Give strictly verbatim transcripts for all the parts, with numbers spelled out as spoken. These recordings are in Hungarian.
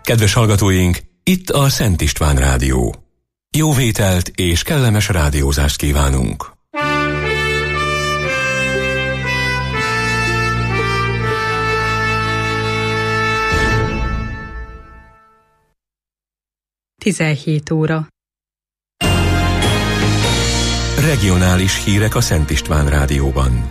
Kedves hallgatóink, itt a Szent István Rádió. Jó vételt és kellemes rádiózást kívánunk! tizenhét óra. Regionális hírek a Szent István Rádióban.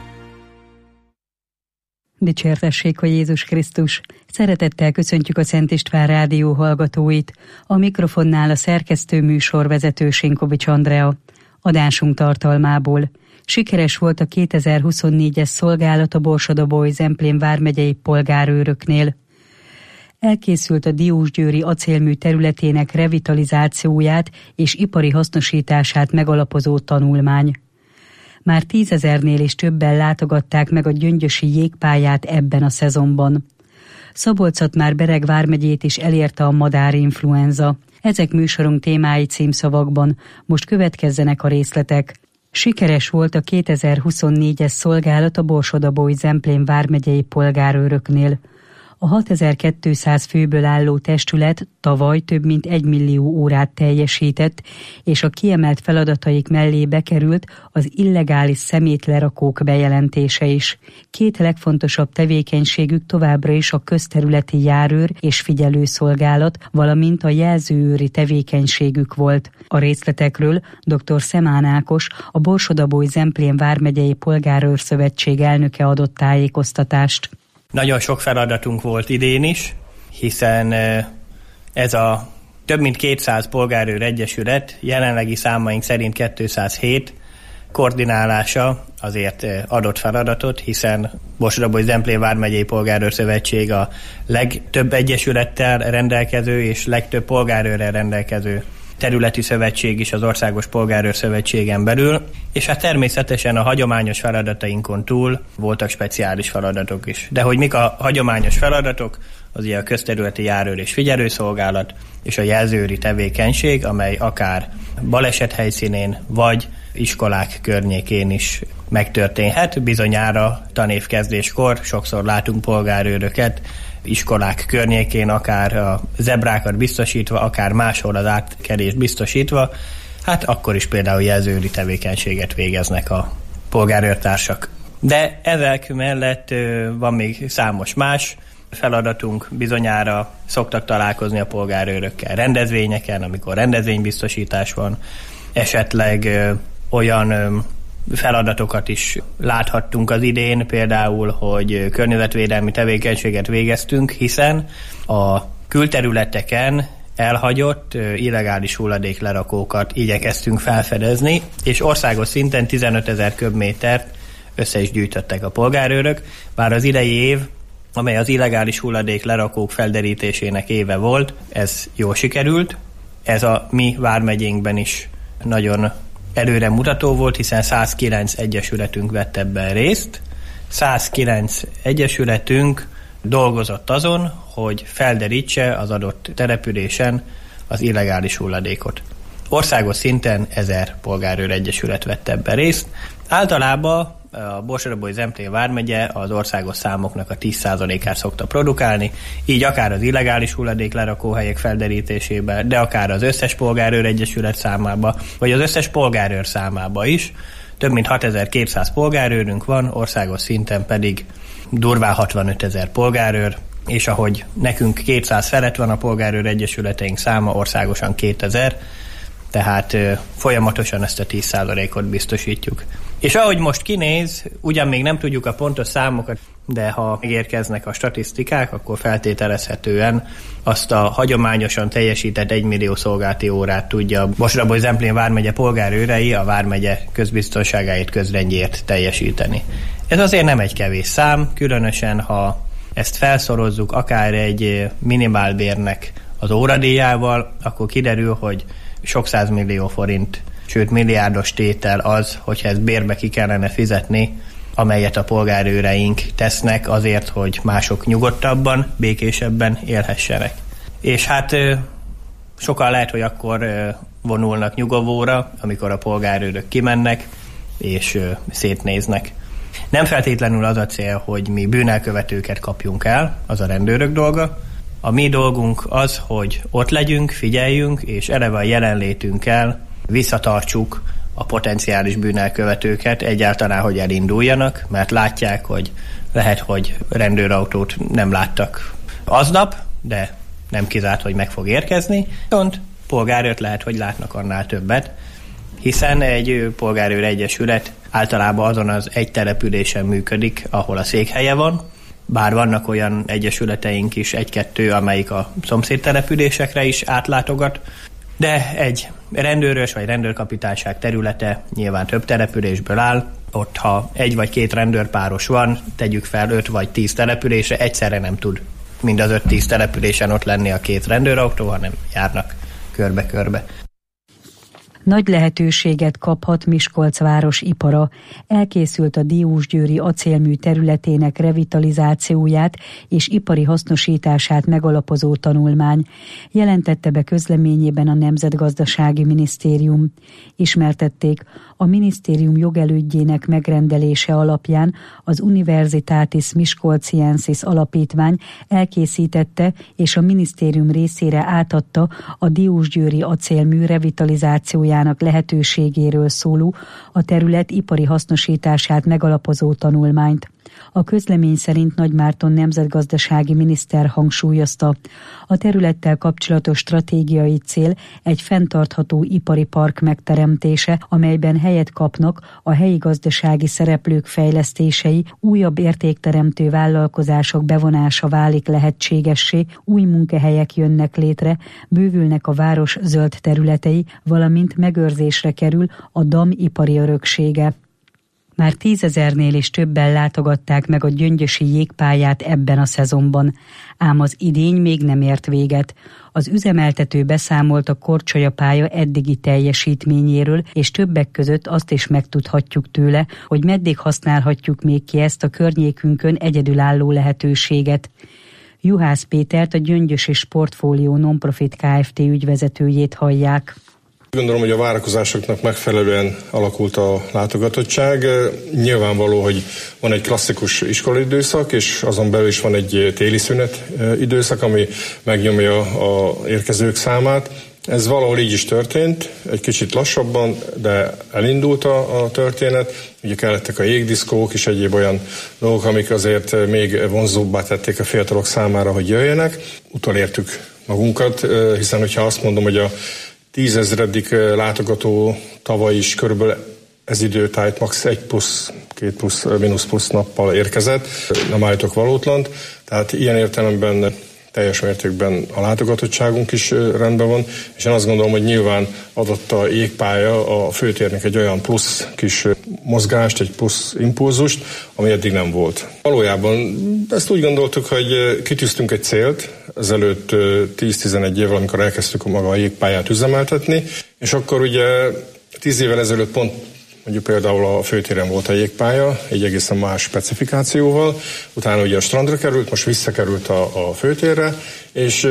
Dicsértessék a Jézus Krisztus! Szeretettel köszöntjük a Szent István Rádió hallgatóit. A mikrofonnál a szerkesztő műsorvezető Sinkovics Andrea. Adásunk tartalmából. Sikeres volt a kétezer-huszonnégyes szolgálat a Borsod-Abaúj-Zemplén vármegyei polgárőröknél. Elkészült a Diósgyőri acélmű területének revitalizációját és ipari hasznosítását megalapozó tanulmány. Már tízezernél is többen látogatták meg a gyöngyösi jégpályát ebben a szezonban. Szabolcs-Szatmár-Bereg vármegyét is elérte a madárinfluenza. Ezek műsorunk témái címszavakban, most következzenek a részletek. Sikeres volt a kétezer-huszonnégyes szolgálat a Borsod-Abaúj-Zemplén vármegyei polgárőröknél. A hatezer-kétszáz főből álló testület tavaly több mint egy millió órát teljesített, és a kiemelt feladataik mellé bekerült az illegális szemétlerakók bejelentése is. Két legfontosabb tevékenységük továbbra is a közterületi járőr és figyelőszolgálat, valamint a jelzőőri tevékenységük volt. A részletekről dr. Szemán Ákos, a Borsod-Abaúj-Zemplén vármegyei polgárőrszövetség elnöke adott tájékoztatást. Nagyon sok feladatunk volt idén is, hiszen ez a több mint kétszáz polgárőr egyesület jelenlegi számaink szerint kétszázhét koordinálása azért adott feladatot, hiszen Borsod-Abaúj-Zemplén vármegyei polgárőrszövetség a legtöbb egyesülettel rendelkező és legtöbb polgárőrrel rendelkező területi szövetség is az Országos Polgárőrszövetségen belül, és hát természetesen a hagyományos feladatainkon túl voltak speciális feladatok is. De hogy mik a hagyományos feladatok, az ugye a közterületi járőr és figyelőszolgálat, és a jelzőőri tevékenység, amely akár baleset helyszínén, vagy iskolák környékén is megtörténhet. Bizonyára tanévkezdéskor sokszor látunk polgárőröket, iskolák környékén, akár a zebrákat biztosítva, akár máshol az átkelést biztosítva, hát akkor is például jelzőőri tevékenységet végeznek a polgárőrtársak. De ezek mellett van még számos más feladatunk, bizonyára szoktak találkozni a polgárőrökkel rendezvényeken, amikor rendezvénybiztosítás van, esetleg olyan feladatokat is láthattunk az idén, például, hogy környezetvédelmi tevékenységet végeztünk, hiszen a külterületeken elhagyott illegális hulladéklerakókat igyekeztünk felfedezni, és országos szinten tizenötezer köbmétert össze is gyűjtöttek a polgárőrök, bár az idei év, amely az illegális hulladéklerakók felderítésének éve volt, ez jól sikerült. Ez a mi vármegyénkben is nagyon előre mutató volt, hiszen százkilenc egyesületünk vett ebben részt. százkilenc egyesületünk dolgozott azon, hogy felderítse az adott településen az illegális hulladékot. Országos szinten ezer polgárőr egyesület vett ebben részt. Általában a Borsod-Abaúj-Zemplén vármegye az országos számoknak a tíz százalékát szokta produkálni, így akár az illegális hulladék lerakóhelyek felderítésébe, de akár az összes polgárőr egyesület számába, vagy az összes polgárőr számába is. Több mint hatezer-kétszáz polgárőrünk van, országos szinten pedig durván hatvanötezer polgárőr, és ahogy nekünk kétszáz felett van a polgárőr egyesületeink száma, országosan kétezer, tehát ö, folyamatosan ezt a tíz százalékot biztosítjuk. És ahogy most kinéz, ugyan még nem tudjuk a pontos számokat, de ha megérkeznek a statisztikák, akkor feltételezhetően azt a hagyományosan teljesített egymillió szolgálati órát tudja a Borsod-Abaúj-Zemplén vármegye polgárőrei a vármegye közbiztonságáért, közrendjét teljesíteni. Ez azért nem egy kevés szám, különösen ha ezt felszorozzuk akár egy minimálbérnek az óradíjával, akkor kiderül, hogy sok százmillió forint, sőt milliárdos tétel az, hogyha ezt bérbe ki kellene fizetni, amelyet a polgárőreink tesznek azért, hogy mások nyugodtabban, békésebben élhessenek. És hát sokan lehet, hogy akkor vonulnak nyugovóra, amikor a polgárőrök kimennek és szétnéznek. Nem feltétlenül az a cél, hogy mi bűnelkövetőket kapjunk el, az a rendőrök dolga, A mi dolgunk az, hogy ott legyünk, figyeljünk, és eleve a jelenlétünkkel visszatartsuk a potenciális bűnelkövetőket egyáltalán, hogy elinduljanak, mert látják, hogy lehet, hogy rendőrautót nem láttak aznap, de nem kizárt, hogy meg fog érkezni, viszont polgárőrt lehet, hogy látnak annál többet, hiszen egy polgárőr egyesület általában azon az egy településen működik, ahol a székhelye van, bár vannak olyan egyesületeink is, egy-kettő, amelyik a szomszéd településekre is átlátogat, de egy rendőrös vagy rendőrkapitányság területe nyilván több településből áll, ott ha egy vagy két rendőrpáros van, tegyük fel öt vagy tíz településre, egyszerre nem tud mind az öt-tíz településen ott lenni a két rendőrautó, hanem járnak körbe-körbe. Nagy lehetőséget kaphat Miskolc város ipara. Elkészült a diósgyőri acélmű területének revitalizációját és ipari hasznosítását megalapozó tanulmány, jelentette be közleményében a Nemzetgazdasági Minisztérium. Ismertették, a minisztérium jogelődjének megrendelése alapján az Universitatis Miskolciensis alapítvány elkészítette és a minisztérium részére átadta a diósgyőri acélmű revitalizációjának lehetőségéről szóló, a terület ipari hasznosítását megalapozó tanulmányt. A közlemény szerint Nagymárton nemzetgazdasági miniszter hangsúlyozta, a területtel kapcsolatos stratégiai cél egy fenntartható ipari park megteremtése, amelyben helyet kapnak a helyi gazdasági szereplők fejlesztései, újabb értékteremtő vállalkozások bevonása válik lehetségessé, új munkahelyek jönnek létre, bővülnek a város zöld területei, valamint megőrzésre kerül a dam ipari öröksége. Már tízezernél is többen látogatták meg a gyöngyösi jégpályát ebben a szezonban, ám az idény még nem ért véget. Az üzemeltető beszámolt a korcsolyapálya eddigi teljesítményéről, és többek között azt is megtudhatjuk tőle, hogy meddig használhatjuk még ki ezt a környékünkön egyedülálló lehetőséget. Juhász Pétert, a Gyöngyösi Sportfólió Nonprofit Kft. Ügyvezetőjét hallják. Gondolom, hogy a várakozásoknak megfelelően alakult a látogatottság. Nyilvánvaló, hogy van egy klasszikus iskolai időszak, és azon belül is van egy téli szünet időszak, ami megnyomja a érkezők számát. Ez valahol így is történt, egy kicsit lassabban, de elindult a, a történet. Ugye kellettek a jégdiszkók és egyéb olyan dolgok, amik azért még vonzóbbá tették a fiatalok számára, hogy jöjjenek. Utolértük magunkat, hiszen hogyha azt mondom, hogy a tízezredik látogató tavaly is körülbelül ez időtájt max. egy plusz, két plusz, mínusz plusz nappal érkezett. Nem állítok valótlant. Tehát ilyen értelemben teljes mértékben a látogatottságunk is rendben van, és én azt gondolom, hogy nyilván adott a jégpálya a főtérnek egy olyan plusz kis mozgást, egy plusz impulzust, ami eddig nem volt. Valójában ezt úgy gondoltuk, hogy kitűztünk egy célt, ezelőtt tíz-tizenegy évvel, amikor elkezdtük maga a jégpályát üzemeltetni, és akkor ugye tíz évvel ezelőtt pont mondjuk például a főtéren volt a jégpálya, egy egészen más specifikációval, utána ugye a strandra került, most visszakerült a, a főtérre, és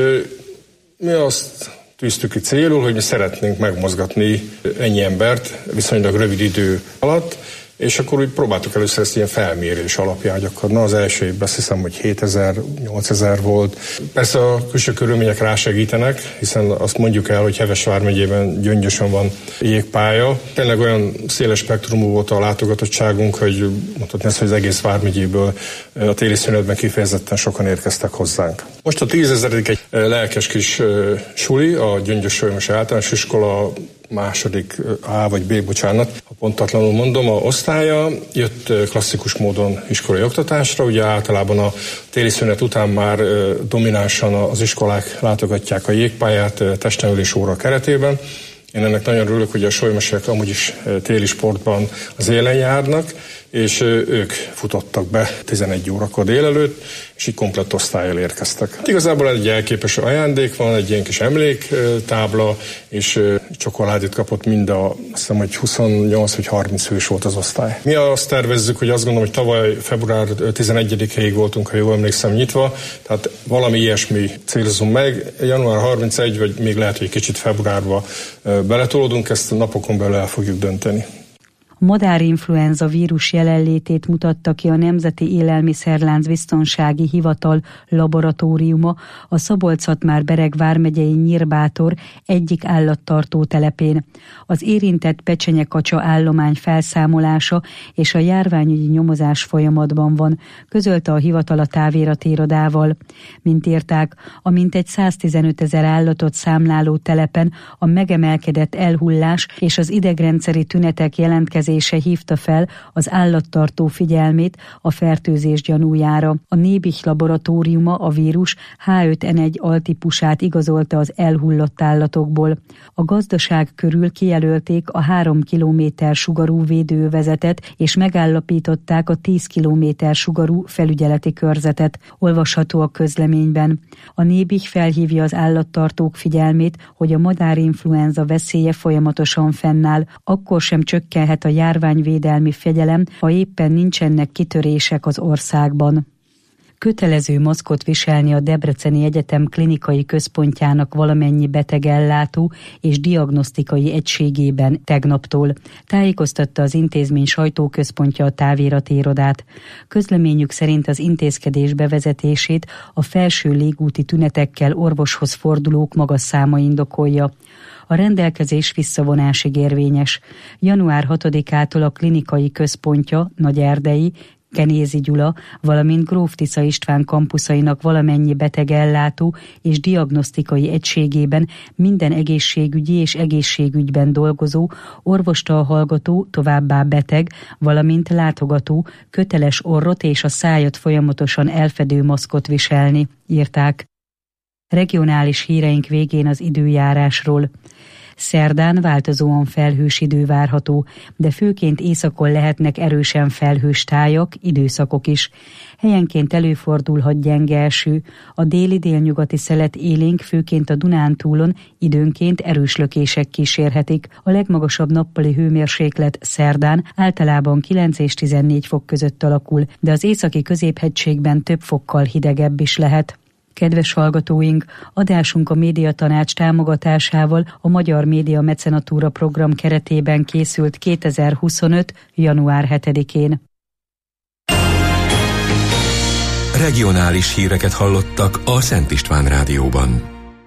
mi azt tűztük ki célul, hogy mi szeretnénk megmozgatni ennyi embert viszonylag rövid idő alatt, és akkor úgy próbáltuk először ezt ilyen felmérés alapján, hogy akkor na az első évben azt hiszem, hogy hétezer, nyolcezer volt. Persze a külső körülmények rásegítenek, hiszen azt mondjuk el, hogy Heves vármegyében Gyöngyösön van jégpálya. Tényleg olyan széles spektrumú volt a látogatottságunk, hogy mondhatni ezt, hogy az egész vármegyéből a téli szünetben kifejezetten sokan érkeztek hozzánk. Most a tízezeredik egy lelkes kis suli, a Gyöngyös Sölymösi Általános Iskola második A vagy B, bocsánat, ha pontatlanul mondom, a osztálya jött klasszikus módon iskolai oktatásra, ugye általában a téli szünet után már dominánsan az iskolák látogatják a jégpályát testnevelés óra keretében. Én ennek nagyon örülök, hogy a solymösiek amúgy is téli sportban az élen járnak, és ők futottak be tizenegy órakor délelőtt, és így komplett osztállyal érkeztek. Igazából egy elképes ajándék van, egy ilyen kis emléktábla, és csokoládét kapott mind a, azt hiszem, hogy huszonnyolc vagy harminc fős volt az osztály. Mi azt tervezzük, hogy azt gondolom, hogy tavaly február tizenegyedikéig voltunk, ha jól emlékszem, nyitva, tehát valami ilyesmi célzunk meg. január harmincegy, vagy még lehet, hogy kicsit februárba beletolódunk, ezt napokon belül el fogjuk dönteni. A madárinfluenza vírus jelenlétét mutatta ki a Nemzeti Élelmiszerlánc Biztonsági Hivatal laboratóriuma a Szabolcs-Szatmár-Bereg vármegyei Nyírbátor egyik állattartó telepén. Az érintett pecsenyekacsa állomány felszámolása és a járványügyi nyomozás folyamatban van, közölte a hivatal a táviratirodával. Mint írták, a mintegy száztizenöt ezer állatot számláló telepen a megemelkedett elhullás és az idegrendszeri tünetek jelentkezése hívta fel az állattartó figyelmét a fertőzés gyanújára. A Nébih laboratóriuma a vírus há öt en egy altípusát igazolta az elhullott állatokból. A gazdaság körül kijelölték a három kilométer sugarú védőövezetet, és megállapították a tíz kilométer sugarú felügyeleti körzetet, olvasható a közleményben. A Nébih felhívja az állattartók figyelmét, hogy a madárinfluenza veszélye folyamatosan fennáll, akkor sem csökkenhet a járványvédelmi fegyelem, ha éppen nincsenek kitörések az országban. Kötelező maszkot viselni a Debreceni Egyetem klinikai központjának valamennyi betegellátó és diagnosztikai egységében tegnaptól, tájékoztatta az intézmény sajtóközpontja a táviratirodát. Közleményük szerint az intézkedés bevezetését a felső légúti tünetekkel orvoshoz fordulók magas száma indokolja. A rendelkezés visszavonásig érvényes. január hatodikától a klinikai központja, Nagyerdei, Kenézi Gyula, valamint Gróf Tisza István kampuszainak valamennyi betegellátó és diagnosztikai egységében minden egészségügyi és egészségügyben dolgozó, orvostal hallgató, továbbá beteg, valamint látogató köteles orrot és a szájat folyamatosan elfedő maszkot viselni, írták. Regionális híreink végén az időjárásról. Szerdán változóan felhős idő várható, de főként északon lehetnek erősen felhős tájak, időszakok is. Helyenként előfordulhat gyenge eső, a déli-délnyugati szelet élénk főként a Dunántúlon időnként erős lökések kísérhetik. A legmagasabb nappali hőmérséklet szerdán általában kilenc és tizennégy fok között alakul, de az északi középhegységben több fokkal hidegebb is lehet. Kedves hallgatóink, adásunk a Médiatanács támogatásával a Magyar Média Mecenatúra program keretében készült kétezer-huszonöt. január hetedikén. Regionális híreket hallottak a Szent István Rádióban.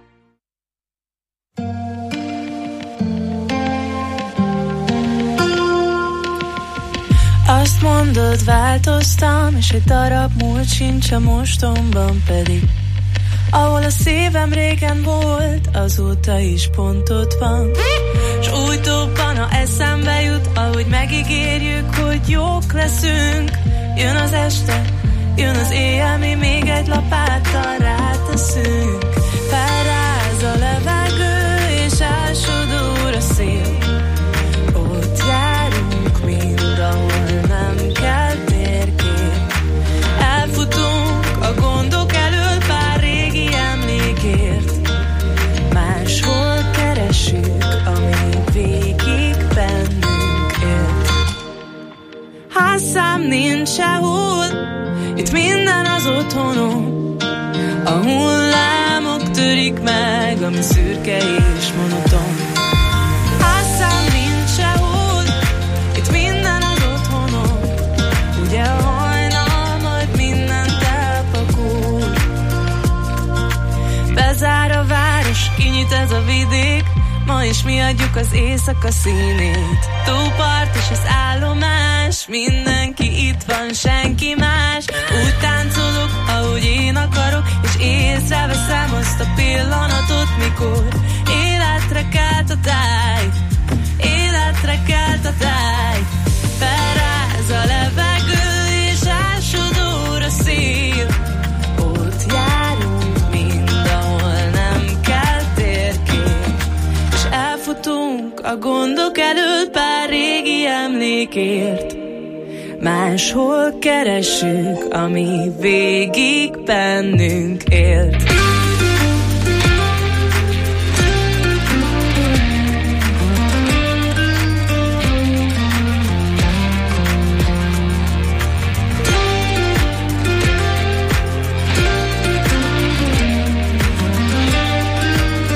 Azt mondod, változtam, és egy darab múlt sincs a mostomban pedig. Ahol a szívem régen volt, azóta is pont ott van. S úgy dobban, ha eszembe jut, ahogy megígérjük, hogy jók leszünk. Jön az este, jön az éjjel, mi még egy lapáttal ráteszünk. Felráz a levegő, és ásodóra szél. Ott járunk mind, ahol nem kell térkép. Elfutunk a gondok elől pár régi emlékért. Máshol keresünk, ami végig bennünk élt. Házszám nincs sehol, itt minden az otthonom. A hullámok törik meg, ami szürke és monoton. Házszám nincs sehol, itt minden az otthonom. Ugye a hajnal majd mindent elpakol. Bezár a város, kinyit ez a vidék, ma is mi adjuk az éjszaka színét. Tópart és az állomás, mindenki itt van, senki más. Úgy táncolok, ahogy én akarok, és észreveszem azt a pillanatot, mikor életre kelt a táj, életre kelt a táj. Felráz a levegő, és ásodóra szél. Ott járunk mind, ahol nem kell térkép. És elfutunk a gondok elől pár régi emlékért. Máshol keressük, ami végig bennünk élt.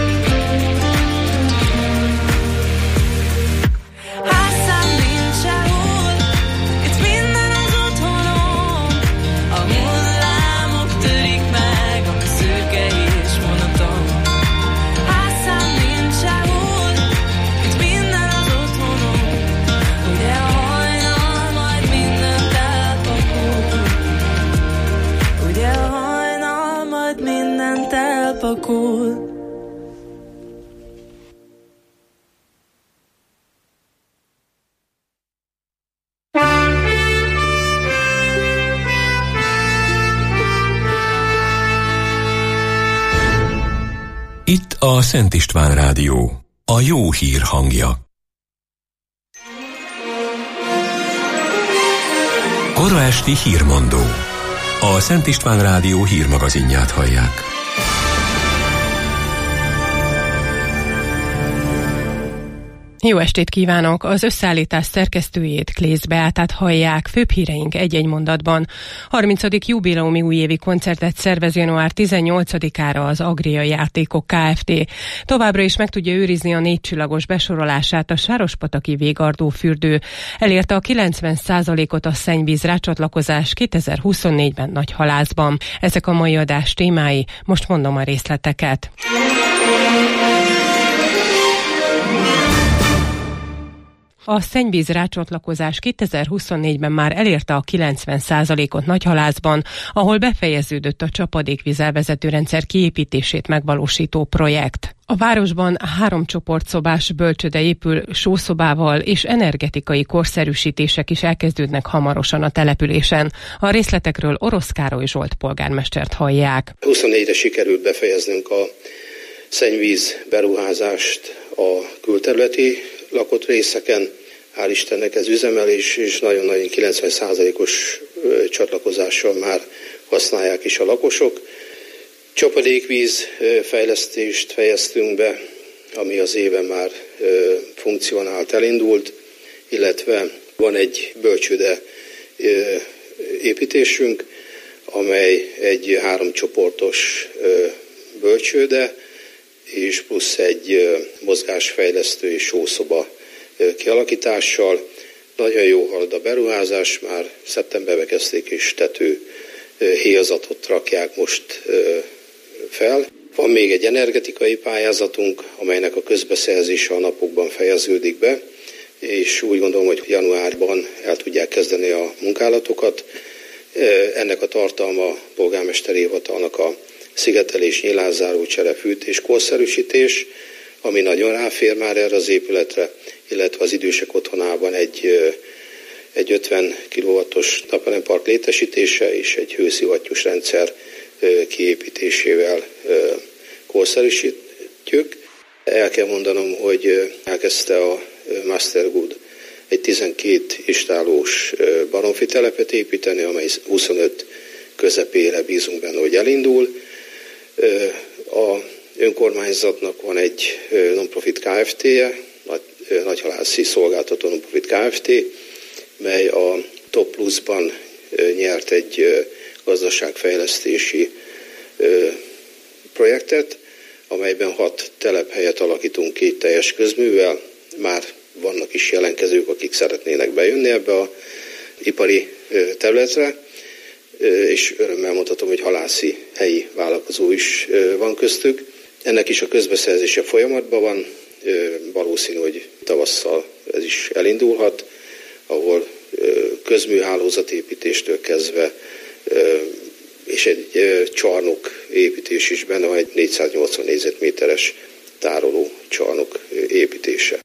Házszám nincs sehol, befakul. Itt a Szent István Rádió, a jó hír hangja. Kora esti hírmondó. A Szent István Rádió hírmagazinját hallják. Jó estét kívánok! Az összeállítás szerkesztőjét, Klész Beátát hallják. Főbb híreink egy-egy mondatban. harmincadik jubileumi újévi koncertet szervez január tizennyolcadikára az Agria Játékok Kft. Továbbra is meg tudja őrizni a négy csillagos besorolását a Sárospataki Végardó fürdő. Elérte a kilencven százalékot a szennyvíz rácsatlakozás kétezer-huszonnégyben Nagyhalászban. Ezek a mai adás témái, most mondom a részleteket. A szennyvíz rácsatlakozás kétezer-huszonnégyben már elérte a kilencven százalékot Nagyhalászban, ahol befejeződött a csapadékvízelvezető rendszer kiépítését megvalósító projekt. A városban három csoportszobás bölcsőde épül sószobával, és energetikai korszerűsítések is elkezdődnek hamarosan a településen. A részletekről Orosz Károly Zsolt polgármestert hallják. huszonnégyre sikerült befejeznünk a szennyvíz beruházást a külterületi lakott részeken. Hál' Istennek ez üzemel, és, és nagyon-nagyon kilencven százalékos csatlakozással már használják is a lakosok. Csapadékvíz fejlesztést fejeztünk be, ami az éven már funkcionált, elindult, illetve van egy bölcsőde építésünk, amely egy háromcsoportos bölcsőde, és plusz egy mozgásfejlesztő és sószoba kialakítással. Nagyon jó halad a beruházás, már szeptemberben kezdték, és tető héjazatot rakják most fel. Van még egy energetikai pályázatunk, amelynek a közbeszerzése a napokban fejeződik be, és úgy gondolom, hogy januárban el tudják kezdeni a munkálatokat. Ennek a tartalma a polgármesteri hivatalnak a szigetelés, nyílászáró, csere, fűtés, korszerűsítés, ami nagyon ráfér már erre az épületre, illetve az idősek otthonában egy, egy ötven kilowattos napelempark létesítése és egy hőszivattyús rendszer kiépítésével korszerűsítjük. El kell mondanom, hogy elkezdte a Mastergood egy tizenkét istálós baromfi telepet építeni, amely huszonöt közepére bízunk benne, hogy elindul. A önkormányzatnak van egy non-profit Kft-je, Nagyhalászi Szolgáltató non-profit Kft, mely a Top Plus-ban nyert egy gazdaságfejlesztési projektet, amelyben hat telephelyet alakítunk ki teljes közművel. Már vannak is jelentkezők, akik szeretnének bejönni ebbe a ipari területre, és örömmel mondhatom, hogy halászi helyi vállalkozó is van köztük. Ennek is a közbeszerzése folyamatban van, valószínű, hogy tavasszal ez is elindulhat, ahol közműhálózatépítéstől kezdve, és egy csarnok építés is benne van, egy négyszáznyolcvan négyzetméteres tároló csarnok építése.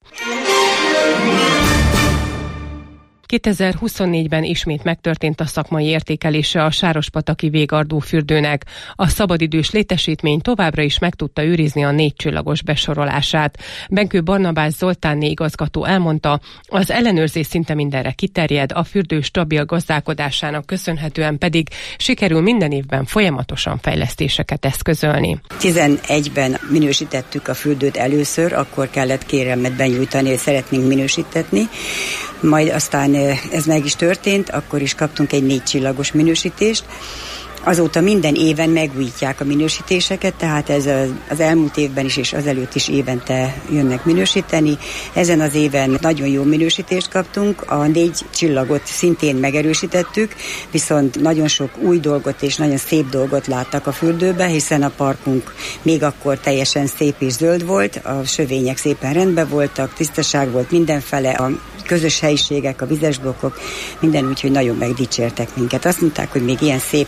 kétezer-huszonnégyben ismét megtörtént a szakmai értékelése a Sárospataki Végardó fürdőnek. A szabadidős létesítmény továbbra is meg tudta őrizni a négy csillagos besorolását. Benkő Barnabás Zoltánné igazgató elmondta, az ellenőrzés szinte mindenre kiterjed, a fürdő stabil gazdálkodásának köszönhetően pedig sikerül minden évben folyamatosan fejlesztéseket eszközölni. tizenegyben minősítettük a fürdőt először, akkor kellett kérelmet benyújtani, hogy szeretnénk minősítetni. Majd aztán ez meg is történt, akkor is kaptunk egy négy csillagos minősítést. Azóta minden éven megújítják a minősítéseket, tehát ez az elmúlt évben is és azelőtt is évente jönnek minősíteni. Ezen az éven nagyon jó minősítést kaptunk, a négy csillagot szintén megerősítettük, viszont nagyon sok új dolgot és nagyon szép dolgot láttak a fürdőbe, hiszen a parkunk még akkor teljesen szép és zöld volt, a sövények szépen rendben voltak, tisztaság volt mindenfele, a közös helyiségek, a vizes blokkok, minden úgy, hogy nagyon megdicsértek minket. Azt mondták, hogy még ilyen szép nem volt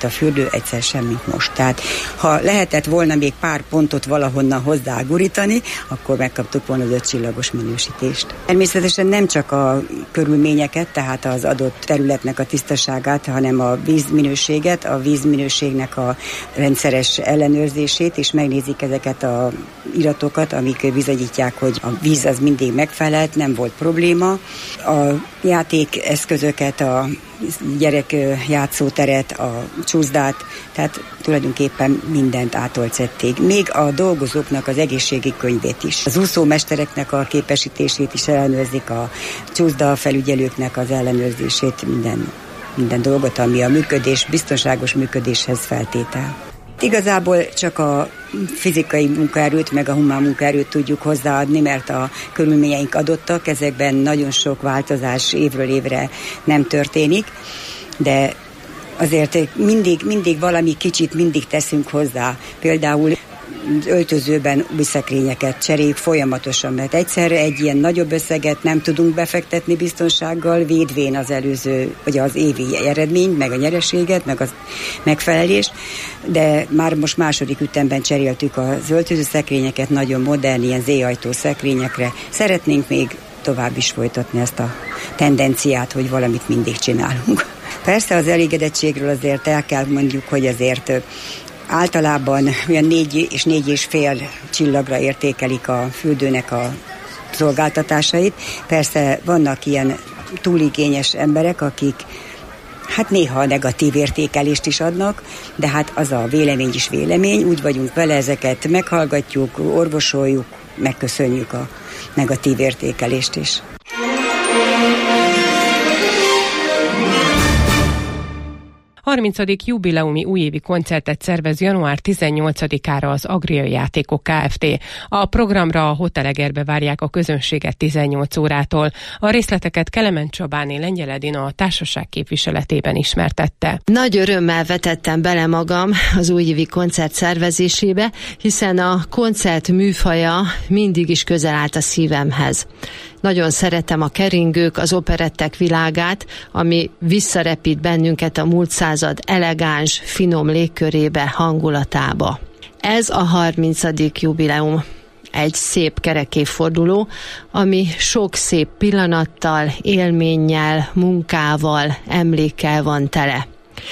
volt a fürdő, egyszer sem, mint most. Tehát ha lehetett volna még pár pontot valahonnan hozzágurítani, akkor megkaptuk volna az öt csillagos minősítést. Természetesen nem csak a körülményeket, tehát az adott területnek a tisztaságát, hanem a vízminőséget, a vízminőségnek a rendszeres ellenőrzését, és megnézik ezeket a iratokat, amik bizonyítják, hogy a víz az mindig megfelelt, nem volt probléma. A játékeszközöket, a gyerek játszóteret, a csúszdát, tehát tulajdonképpen mindent átolcették. Még a dolgozóknak az egészségi könyvét is. Az úszómestereknek a képesítését is ellenőrzik, a csúszda felügyelőknek az ellenőrzését, minden, minden dolgot, ami a működés, biztonságos működéshez feltétel. Igazából csak a fizikai munkaerőt, meg a humán munkaerőt tudjuk hozzáadni, mert a körülményeink adottak, ezekben nagyon sok változás évről évre nem történik, de azért mindig, mindig valami kicsit mindig teszünk hozzá. Például öltözőben új szekrényeket cseréljük folyamatosan, mert egyszerre egy ilyen nagyobb összeget nem tudunk befektetni biztonsággal, védvén az előző, vagy az évi eredményt, meg a nyereséget, meg a megfelelést, de már most második ütemben cseréltük az öltöző szekrényeket, nagyon modern, ilyen Z-ajtó szekrényekre. Szeretnénk még tovább is folytatni ezt a tendenciát, hogy valamit mindig csinálunk. Persze az elégedettségről azért el kell mondjuk, hogy azért általában olyan négy és négy és fél csillagra értékelik a fürdőnek a szolgáltatásait. Persze vannak ilyen túligényes emberek, akik hát néha negatív értékelést is adnak, de hát az a vélemény is vélemény, úgy vagyunk vele, ezeket meghallgatjuk, orvosoljuk, megköszönjük a negatív értékelést is. harmincadik jubileumi újévi koncertet szervez január tizennyolcadikára az Agria Játékok Kft. A programra a Hotelegerbe várják a közönséget tizennyolc órától. A részleteket Kelemen Csabáné Lengyel Edina a társaság képviseletében ismertette. Nagy örömmel vetettem bele magam az újévi koncert szervezésébe, hiszen a koncert műfaja mindig is közel állt a szívemhez. Nagyon szeretem a keringők, az operettek világát, ami visszarepít bennünket a múlt század elegáns, finom légkörébe, hangulatába. Ez a harmincadik jubileum. Egy szép kerek évforduló, ami sok szép pillanattal, élménnyel, munkával, emlékkel van tele.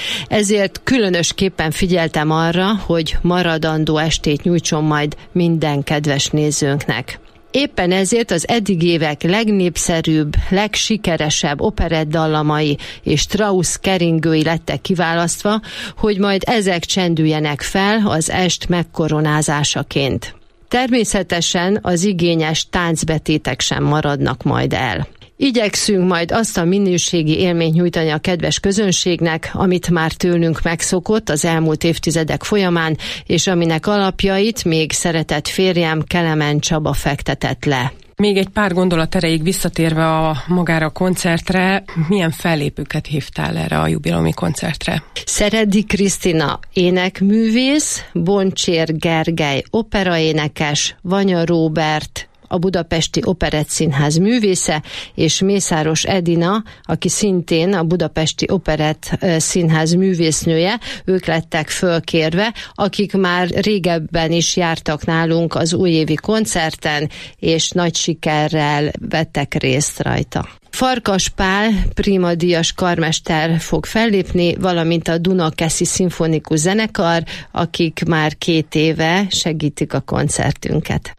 Ezért különösképpen figyeltem arra, hogy maradandó estét nyújtson majd minden kedves nézőnknek. Éppen ezért az eddig évek legnépszerűbb, legsikeresebb operettdallamai és Strauss keringői lettek kiválasztva, hogy majd ezek csendüljenek fel az est megkoronázásaként. Természetesen az igényes táncbetétek sem maradnak majd el. Igyekszünk majd azt a minőségi élményt nyújtani a kedves közönségnek, amit már tőlünk megszokott az elmúlt évtizedek folyamán, és aminek alapjait még szeretett férjem Kelemen Csaba fektetett le. Még egy pár gondolat erejéig visszatérve a magára a koncertre, milyen fellépőket hívtál erre a jubileumi koncertre? Szeredi Krisztina énekművész, Boncsér Gergely operaénekes, Vanya Róbert a Budapesti Operettszínház művésze, és Mészáros Edina, aki szintén a Budapesti Operettszínház művésznője, ők lettek fölkérve, akik már régebben is jártak nálunk az újévi koncerten, és nagy sikerrel vettek részt rajta. Farkas Pál, Prima díjas karmester fog fellépni, valamint a Dunakeszi Szimfonikus Zenekar, akik már két éve segítik a koncertünket.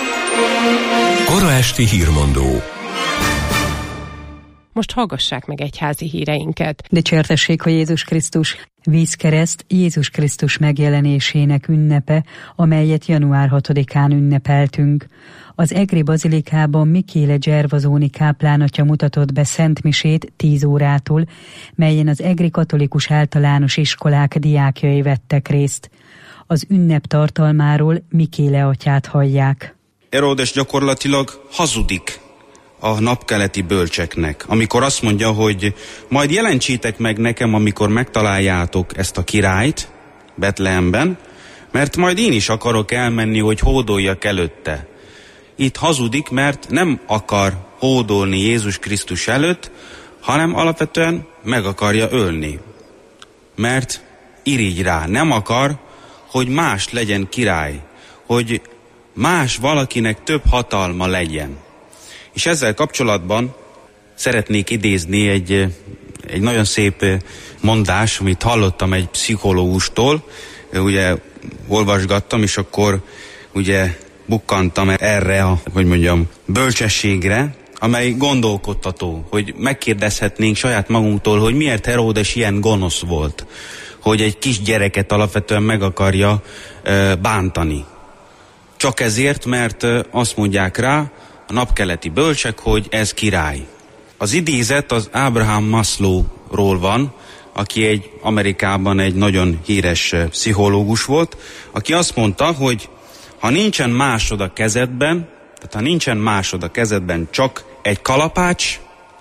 Kora esti hírmondó. Most hallgassák meg egyházi híreinket. Dicsértessék a Jézus Krisztus! Vízkereszt Jézus Krisztus megjelenésének ünnepe, amelyet január hatodikán ünnepeltünk. Az Egri Bazilikában Mikéle Gervazoni káplánatja mutatott be szentmisét tíz órától, melyen az egri katolikus általános iskolák diákjai vettek részt. Az ünnep tartalmáról Mikéle atyát hallják. Heródes gyakorlatilag hazudik a napkeleti bölcseknek, amikor azt mondja, hogy majd jelentsétek meg nekem, amikor megtaláljátok ezt a királyt Betlehemben, mert majd én is akarok elmenni, hogy hódoljak előtte. Itt hazudik, mert nem akar hódolni Jézus Krisztus előtt, hanem alapvetően meg akarja ölni. Mert irigy rá, nem akar, hogy más legyen király, hogy más valakinek több hatalma legyen. És ezzel kapcsolatban szeretnék idézni egy, egy nagyon szép mondás, amit hallottam egy pszichológustól, ugye olvasgattam, és akkor ugye bukkantam erre a, hogy mondjam, bölcsességre, amely gondolkodtató, hogy megkérdezhetnénk saját magunktól, hogy miért Heródes ilyen gonosz volt, hogy egy kis gyereket alapvetően meg akarja e, bántani. Csak ezért, mert e, azt mondják rá a napkeleti bölcsek, hogy ez király. Az idézet az Abraham Maslowról van, aki egy Amerikában egy nagyon híres e, pszichológus volt, aki azt mondta, hogy ha nincsen másod a kezedben, tehát ha nincsen másod a kezedben, csak egy kalapács,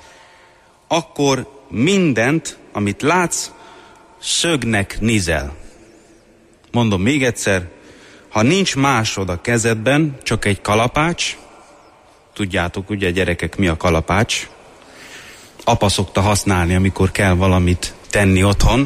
akkor mindent, amit látsz, szögnek nézel. Mondom még egyszer, ha nincs másod a kezedben, csak egy kalapács, tudjátok ugye gyerekek mi a kalapács, apa szokta használni, amikor kell valamit tenni otthon,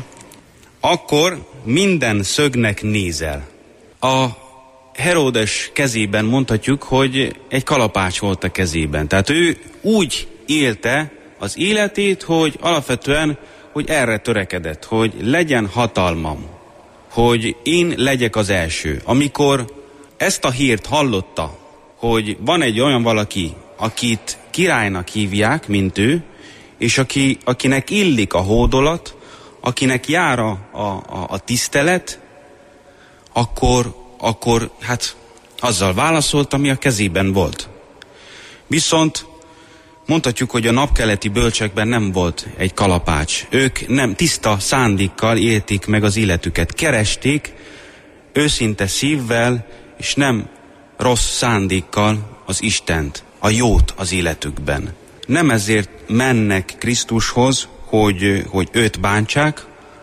akkor minden szögnek nézel. A Heródes kezében mondhatjuk, hogy egy kalapács volt a kezében. Tehát ő úgy élte az életét, hogy alapvetően, hogy erre törekedett, hogy legyen hatalmam, hogy én legyek az első. Amikor ezt a hírt hallotta, hogy van egy olyan valaki, akit királynak hívják, mint ő, és aki, akinek illik a hódolat, akinek jár a, a, a tisztelet, akkor, akkor hát azzal válaszolt, ami a kezében volt. Viszont mondhatjuk, hogy a napkeleti bölcsekben nem volt egy kalapács. Ők nem tiszta szándékkal élték meg az életüket. Keresték őszinte szívvel, és nem rossz szándékkal az Istent, a jót az életükben. Nem ezért mennek Krisztushoz, hogy, hogy őt bántsák,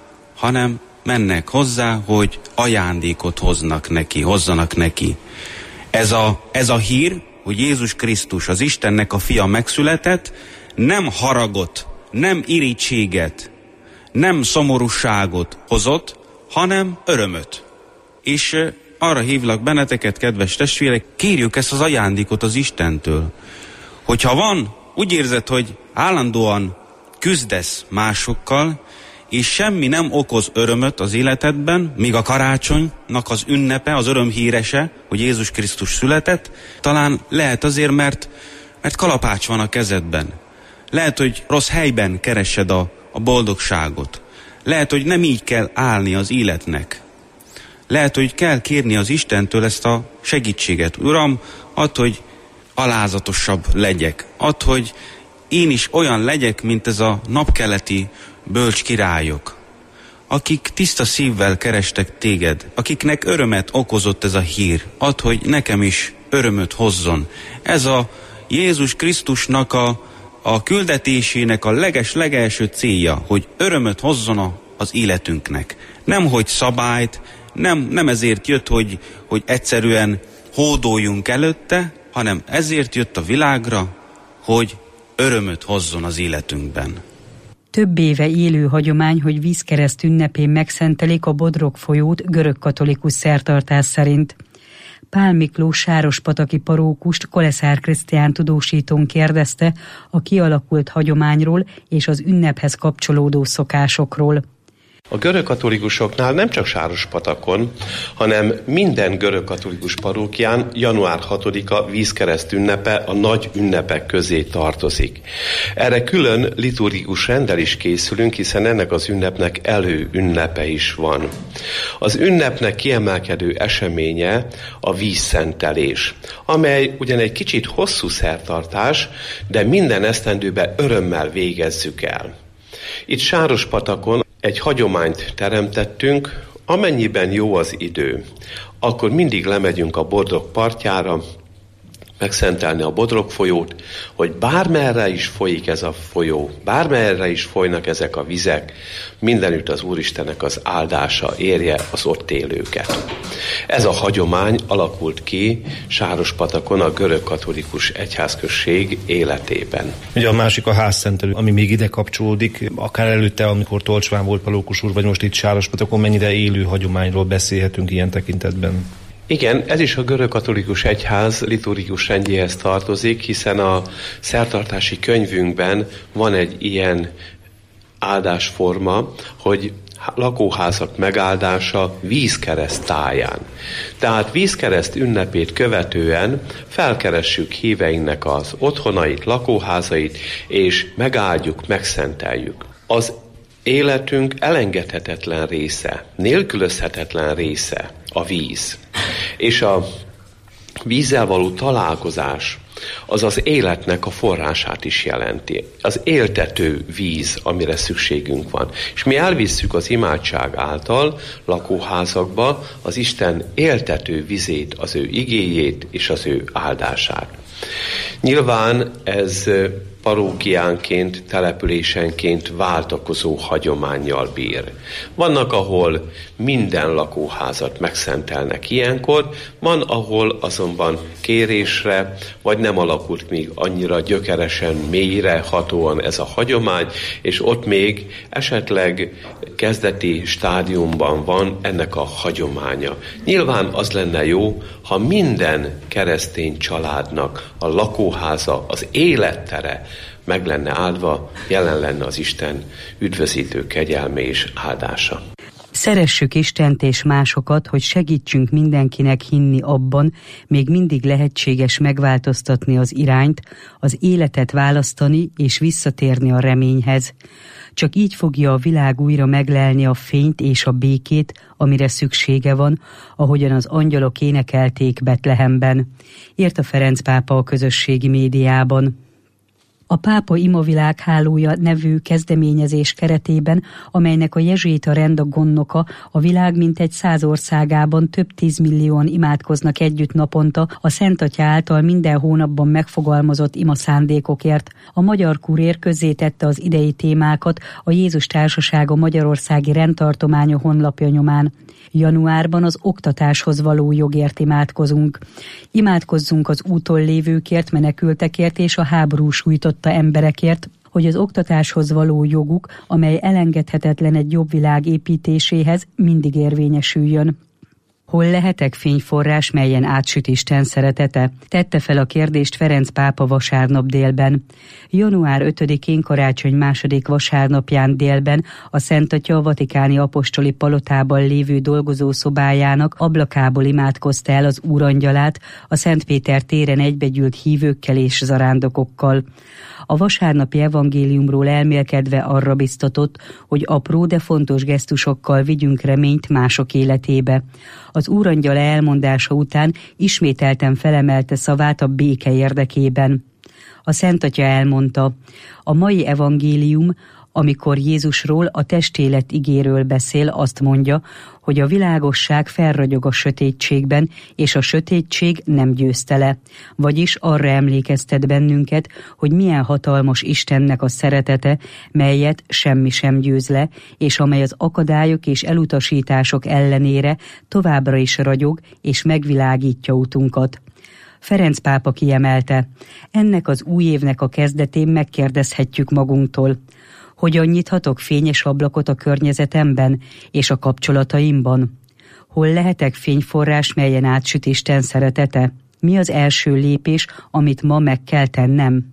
hanem mennek hozzá, hogy ajándékot hoznak neki, hozzanak neki. Ez a, ez a hír, hogy Jézus Krisztus, az Istennek a fia megszületett, nem haragot, nem irítséget, nem szomorúságot hozott, hanem örömöt. És arra hívlak benneteket, kedves testvérek, kérjük ezt az ajándékot az Istentől. Hogyha van, úgy érzed, hogy állandóan küzdesz másokkal, és semmi nem okoz örömöt az életedben, míg a karácsonynak az ünnepe, az örömhírese, hogy Jézus Krisztus született, talán lehet azért, mert, mert kalapács van a kezedben. Lehet, hogy rossz helyben keresed a, a boldogságot. Lehet, hogy nem így kell állni az életnek. Lehet, hogy kell kérni az Istentől ezt a segítséget. Uram, add, hogy alázatosabb legyek. Add, hogy én is olyan legyek, mint ez a napkeleti bölcs királyok, akik tiszta szívvel kerestek téged, akiknek örömet okozott ez a hír. Add, hogy nekem is örömöt hozzon. Ez a Jézus Krisztusnak a, a küldetésének a leges-legelső célja, hogy örömöt hozzon a, az életünknek. Nem, hogy szabályt, nem, nem ezért jött, hogy, hogy egyszerűen hódoljunk előtte, hanem ezért jött a világra, hogy örömöt hozzon az életünkben. Több éve élő hagyomány, hogy vízkereszt ünnepén megszentelik a Bodrog folyót görögkatolikus szertartás szerint. Pál Miklós sárospataki parókust Koleszár Krisztián tudósítón kérdezte a kialakult hagyományról és az ünnephez kapcsolódó szokásokról. A görögkatolikusoknál nem csak Sárospatakon, hanem minden görögkatolikus parókián január hatodika vízkereszt ünnepe a nagy ünnepek közé tartozik. Erre külön liturgikus renddel is készülünk, hiszen ennek az ünnepnek elő ünnepe is van. Az ünnepnek kiemelkedő eseménye a vízszentelés, amely ugyan egy kicsit hosszú szertartás, de minden esztendőben örömmel végezzük el. Itt Sárospatakon egy hagyományt teremtettünk, amennyiben jó az idő, akkor mindig lemegyünk a Bodrog partjára, megszentelni a Bodrog folyót, hogy bármerre is folyik ez a folyó, bármerre is folynak ezek a vizek, mindenütt az Úristennek az áldása érje az ott élőket. Ez a hagyomány alakult ki Sárospatakon a görögkatolikus egyházközség életében. Ugye a másik a házszentelő, ami még ide kapcsolódik, akár előtte, amikor Tolcsván volt Palókus úr, vagy most itt Sárospatakon, mennyire élő hagyományról beszélhetünk ilyen tekintetben? Igen, ez is a görögkatolikus egyház liturgikus rendjéhez tartozik, hiszen a szertartási könyvünkben van egy ilyen áldásforma, hogy lakóházak megáldása vízkereszt táján. Tehát vízkereszt ünnepét követően felkeressük híveinknek az otthonait, lakóházait, és megáldjuk, megszenteljük. Az életünk elengedhetetlen része, nélkülözhetetlen része a víz. És a vízzel való találkozás az az életnek a forrását is jelenti. Az éltető víz, amire szükségünk van. És mi elvisszük az imádság által lakóházakba az Isten éltető vizét, az ő igéjét és az ő áldását. Nyilván ez parókiánként, településenként váltakozó hagyománnyal bír. Vannak, ahol minden lakóházat megszentelnek ilyenkor, van, ahol azonban kérésre, vagy nem alakult még annyira gyökeresen, mélyre hatóan ez a hagyomány, és ott még esetleg kezdeti stádiumban van ennek a hagyománya. Nyilván az lenne jó, ha minden keresztény családnak a lakóháza, az élettere meg lenne áldva, jelen lenne az Isten üdvözítő kegyelme és áldása. Szeressük Istent és másokat, hogy segítsünk mindenkinek hinni abban, még mindig lehetséges megváltoztatni az irányt, az életet választani és visszatérni a reményhez. Csak így fogja a világ újra meglelni a fényt és a békét, amire szüksége van, ahogyan az angyalok énekelték Betlehemben, írta Ferenc pápa a közösségi médiában. A Pápa Imavilághálója nevű kezdeményezés keretében, amelynek a jezsuita rend a gondnoka, a világ mintegy száz országában több tízmillióan imádkoznak együtt naponta a Szent Atya által minden hónapban megfogalmazott imaszándékokért. A Magyar Kurér közzétette az idei témákat a Jézus Társasága Magyarországi Rendtartománya honlapja nyomán. Januárban az oktatáshoz való jogért imádkozunk. Imádkozzunk az úton lévőkért, menekültekért és a háború sújtotta emberekért, hogy az oktatáshoz való joguk, amely elengedhetetlen egy jobb világ építéséhez, mindig érvényesüljön. Hol lehetek fényforrás, melyen átsüt Isten szeretete? Tette fel a kérdést Ferenc pápa vasárnap délben. január ötödikén karácsony második vasárnapján délben a Szent Atya a vatikáni apostoli palotában lévő dolgozószobájának ablakából imádkozta el az úrangyalát a Szent Péter téren egybegyűlt hívőkkel és zarándokokkal. A vasárnapi evangéliumról elmélkedve arra biztatott, hogy apró, de fontos gesztusokkal vigyünk reményt mások életébe. Az úrangyal elmondása után ismételten felemelte szavát a béke érdekében. A Szent Atya elmondta, a mai evangélium, amikor Jézusról, a testélet igéről beszél, azt mondja, hogy a világosság felragyog a sötétségben, és a sötétség nem győzte le. Vagyis arra emlékeztet bennünket, hogy milyen hatalmas Istennek a szeretete, melyet semmi sem győz le, és amely az akadályok és elutasítások ellenére továbbra is ragyog, és megvilágítja utunkat. Ferenc pápa kiemelte, ennek az új évnek a kezdetén megkérdezhetjük magunktól, hogyan nyithatok fényes ablakot a környezetemben és a kapcsolataimban? Hol lehetek fényforrás, melyen átsüt Isten szeretete? Mi az első lépés, amit ma meg kell tennem?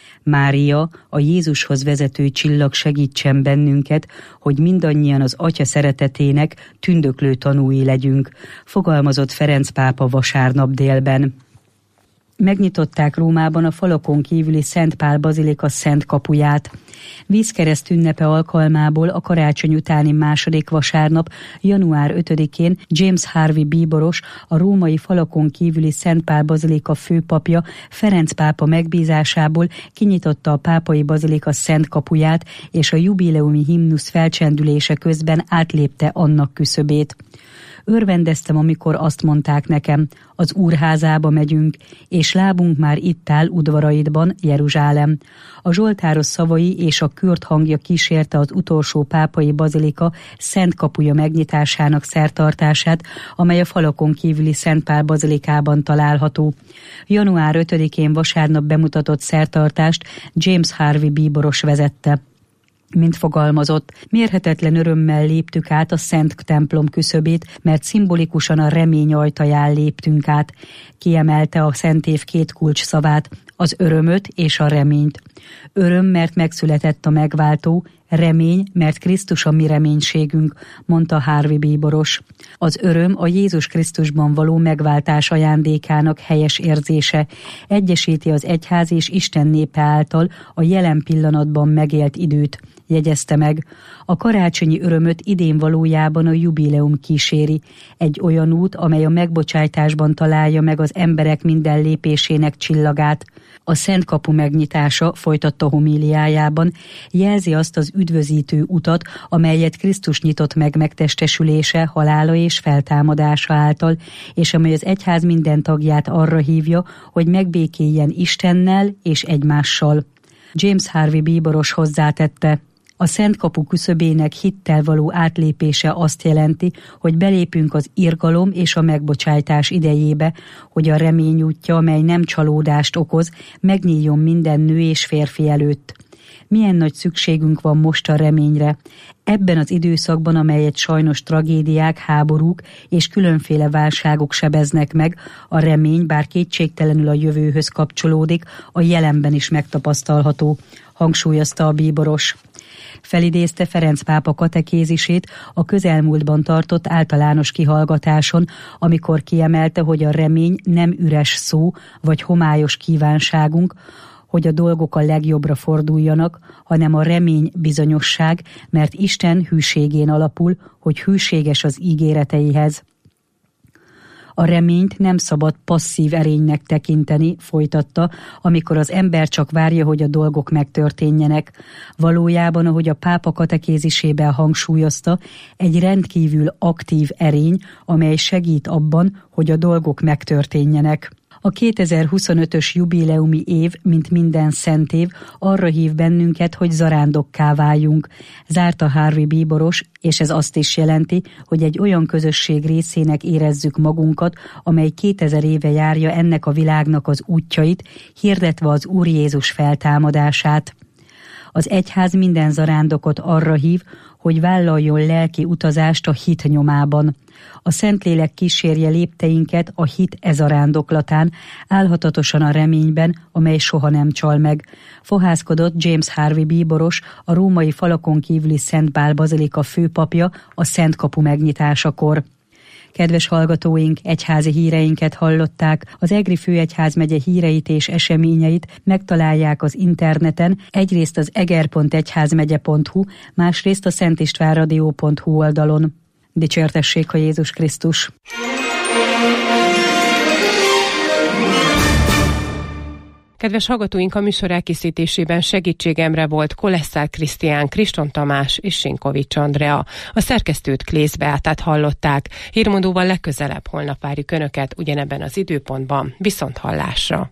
Mária, a Jézushoz vezető csillag segítsen bennünket, hogy mindannyian az Atya szeretetének tündöklő tanúi legyünk, fogalmazott Ferenc pápa vasárnap délben. Megnyitották Rómában a falakon kívüli Szent Pál bazilika szent kapuját. Vízkereszt ünnepe alkalmából a karácsony utáni második vasárnap, január ötödikén James Harvey bíboros, a római falakon kívüli Szent Pál bazilika főpapja Ferenc pápa megbízásából kinyitotta a pápai bazilika szent kapuját, és a jubileumi himnusz felcsendülése közben átlépte annak küszöbét. Örvendeztem, amikor azt mondták nekem, az úrházába megyünk, és és lábunk már itt áll udvaraidban, Jeruzsálem. A zsoltáros szavai és a kürt hangja kísérte az utolsó pápai bazilika Szent kapuja megnyitásának szertartását, amely a falakon kívüli Szent Pál bazilikában található. január ötödikén vasárnap bemutatott szertartást James Harvey bíboros vezette. Mint fogalmazott, mérhetetlen örömmel léptük át a Szent templom küszöbét, mert szimbolikusan a remény ajtaján léptünk át. Kiemelte a Szentév két kulcs szavát, az örömöt és a reményt. Öröm, mert megszületett a megváltó, remény, mert Krisztus a mi reménységünk, mondta Harvey bíboros. Az öröm a Jézus Krisztusban való megváltás ajándékának helyes érzése, egyesíti az egyház és Isten népe által a jelen pillanatban megélt időt, jegyezte meg. A karácsonyi örömöt idén valójában a jubileum kíséri, egy olyan út, amely a megbocsájtásban találja meg az emberek minden lépésének csillagát. A Szent kapu megnyitása, folytatta homíliájában, jelzi azt az üdvözítő utat, amelyet Krisztus nyitott meg megtestesülése, halála és feltámadása által, és amely az egyház minden tagját arra hívja, hogy megbékéljen Istennel és egymással. James Harvey bíboros hozzátette: a Szent kapu küszöbének hittel való átlépése azt jelenti, hogy belépünk az irgalom és a megbocsájtás idejébe, hogy a remény útja, amely nem csalódást okoz, megnyíljon minden nő és férfi előtt. Milyen nagy szükségünk van most a reményre. Ebben az időszakban, amelyet sajnos tragédiák, háborúk és különféle válságok sebeznek meg, a remény, bár kétségtelenül a jövőhöz kapcsolódik, a jelenben is megtapasztalható, hangsúlyozta a bíboros. Felidézte Ferenc pápa katekézisét a közelmúltban tartott általános kihallgatáson, amikor kiemelte, hogy a remény nem üres szó vagy homályos kívánságunk, hogy a dolgok a legjobbra forduljanak, hanem a remény bizonyosság, mert Isten hűségén alapul, hogy hűséges az ígéreteihez. A reményt nem szabad passzív erénynek tekinteni, folytatta, amikor az ember csak várja, hogy a dolgok megtörténjenek. Valójában, ahogy a pápa katekézisében hangsúlyozta, egy rendkívül aktív erény, amely segít abban, hogy a dolgok megtörténjenek. A kétezer-huszonötös jubileumi év, mint minden szent év, arra hív bennünket, hogy zarándokká váljunk, zárta Harvey bíboros, és ez azt is jelenti, hogy egy olyan közösség részének érezzük magunkat, amely kétezer éve járja ennek a világnak az útjait, hirdetve az Úr Jézus feltámadását. Az egyház minden zarándokot arra hív, hogy vállaljon lelki utazást a hit nyomában. A Szentlélek kísérje lépteinket a hit e zarándoklatán, állhatatosan a reményben, amely soha nem csal meg. Fohászkodott James Harvey bíboros, a római falakon kívüli Szent Pál bazilika főpapja a Szent kapu megnyitásakor. Kedves hallgatóink, egyházi híreinket hallották, az Egri főegyházmegye híreit és eseményeit megtalálják az interneten, egyrészt az eger pont egyházmegye pont hu, másrészt a szentistvánradio pont hu oldalon. Dicsértessék a Jézus Krisztus! Kedves hallgatóink, a műsor elkészítésében segítségemre volt Kolesszár Krisztián, Kriston Tamás és Sinkovics Andrea. A szerkesztőt Klész Beátát hallották. Hírmondóval legközelebb holnap várjuk Önöket ugyanebben az időpontban. Viszont hallásra!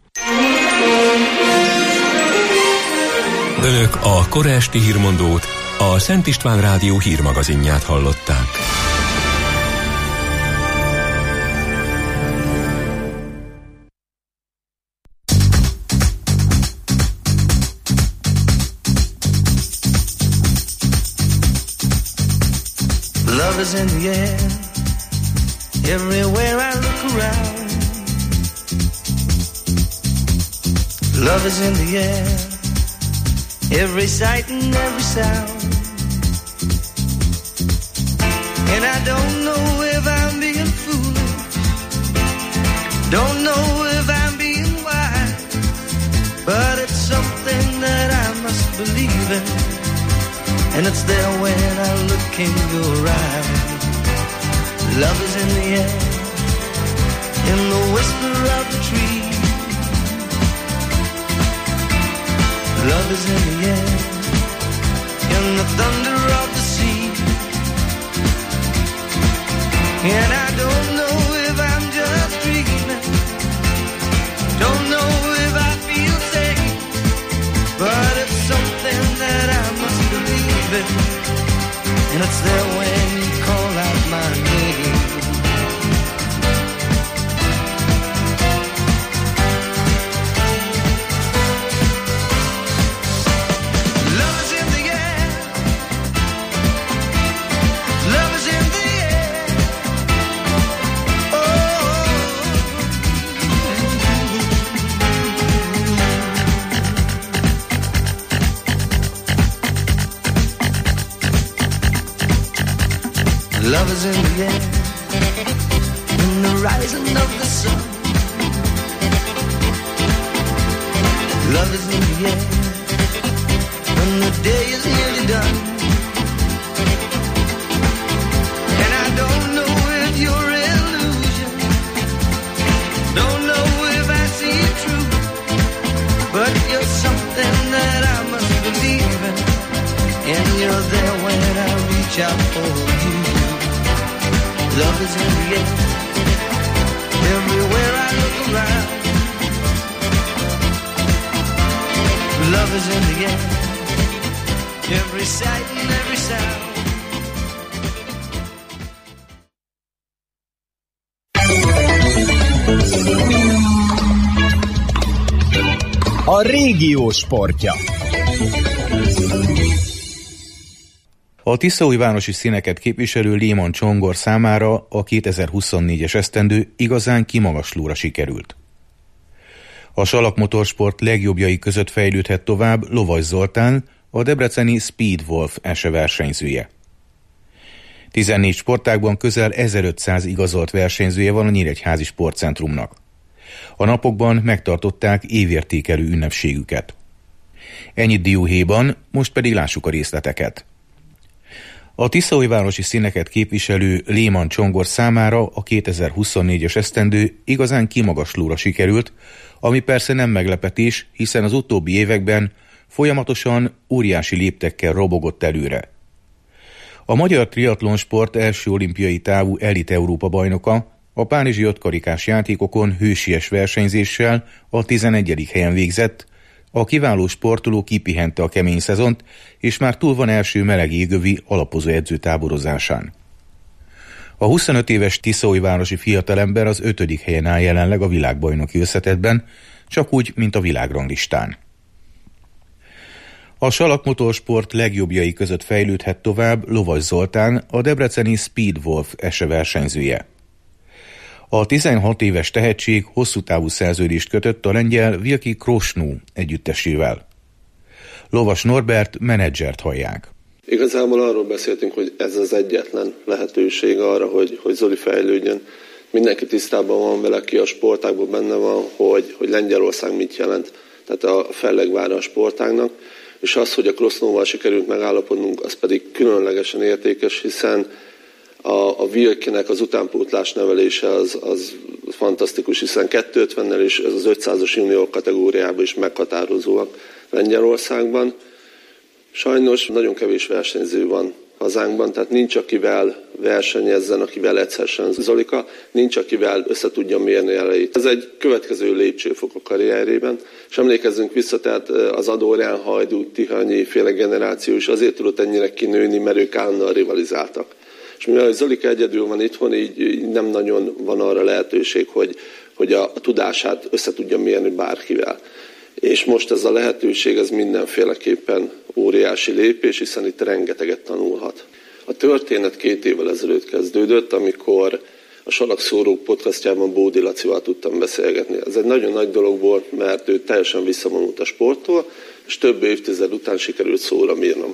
Önök a kora esti hírmondót, a Szent István Rádió hírmagazinját hallották. Love is in the air, everywhere I look around. Love is in the air, every sight and every sound. And I don't know if I'm being foolish, don't know if I'm being wise, but it's something that I must believe in. And it's there when I look in your eyes. Love is in the air, in the whisper of the tree. Love is in the air, in the thunder of the sea. And I don't know if I'm just dreaming, don't know baby, and it's there when you call out my name. Love is in the air, love is in the air. Oh, love is in the air, in the rising of the sun. Love is in the air, when the day is nearly done. And I don't know if you're illusion, don't know if I see it true, but you're something that I must believe in, and you're there when I reach out for you. Love is in the air, everywhere I look around. Love is in the air, every sight and every sound. A régió sportja. A tiszaújvárosi színeket képviselő Léman Csongor számára a kétezer-huszonnégyes esztendő igazán kimagaslóra sikerült. A salakmotorsport legjobbjai között fejlődhet tovább Lovas Zoltán, a debreceni Speedwolf ese versenyzője. tizennégy sportágban közel ezerötszáz igazolt versenyzője van a Nyíregyházi Sportcentrumnak. A napokban megtartották évértékelő ünnepségüket. Ennyit dióhéjban, most pedig lássuk a részleteket. A tiszaújvárosi színeket képviselő Léman Csongor számára a kétezer-huszonnégyes esztendő igazán kimagaslóra sikerült, ami persze nem meglepetés, hiszen az utóbbi években folyamatosan óriási léptekkel robogott előre. A magyar triatlonsport első olimpiai távú elit Európa bajnoka a párizsi ötkarikás játékokon hősies versenyzéssel a tizenegyedik helyen végzett, a kiváló sportoló kipihente a kemény szezont, és már túl van első meleg égövi alapozó edzőtáborozásán. A huszonöt éves tiszaújvárosi fiatalember az ötödik helyen áll jelenleg a világbajnoki összetettben, csak úgy, mint a világranglistán. A salakmotorsport legjobbjai között fejlődhet tovább Lovas Zoltán, a debreceni Speedwolf ese versenyzője. A tizenhat éves tehetség hosszú távú szerződést kötött a lengyel Wilki Krosnó együttesével. Lovas Norbert menedzsert hallják. Igazából arról beszéltünk, hogy ez az egyetlen lehetőség arra, hogy, hogy Zoli fejlődjön. Mindenki tisztában van vele, ki a sportágban benne van, hogy, hogy Lengyelország mit jelent. Tehát a fellegvára a sportágnak. És az, hogy a Krosznóval sikerült megállapodnunk, az pedig különlegesen értékes, hiszen a, a Wilkinek az utánpótlás nevelése az, az fantasztikus, hiszen kétszázötvennel és ez az ötszázas junior kategóriában is meghatározóak Lengyelországban. Sajnos nagyon kevés versenyző van hazánkban, tehát nincs akivel versenyezzen, akivel egyszerűen Zolika, nincs akivel össze tudja mérni elejét. Ez egy következő lépcsőfok a karrierében, és emlékezzünk vissza, tehát az Adorján, Hajdú, Tihanyi féle generáció is azért tudott ennyire kinőni, mert ők állandóan rivalizáltak. És mivel Zolika egyedül van itthon, így, így nem nagyon van arra lehetőség, hogy, hogy a, a tudását össze tudja mérni bárkivel. És most ez a lehetőség, ez mindenféleképpen óriási lépés, hiszen itt rengeteget tanulhat. A történet két évvel ezelőtt kezdődött, amikor a Salakszórók podcastjában Bódi Lacival tudtam beszélgetni. Ez egy nagyon nagy dolog volt, mert ő teljesen visszavonult a sporttól, és több évtized után sikerült szóra bírnom.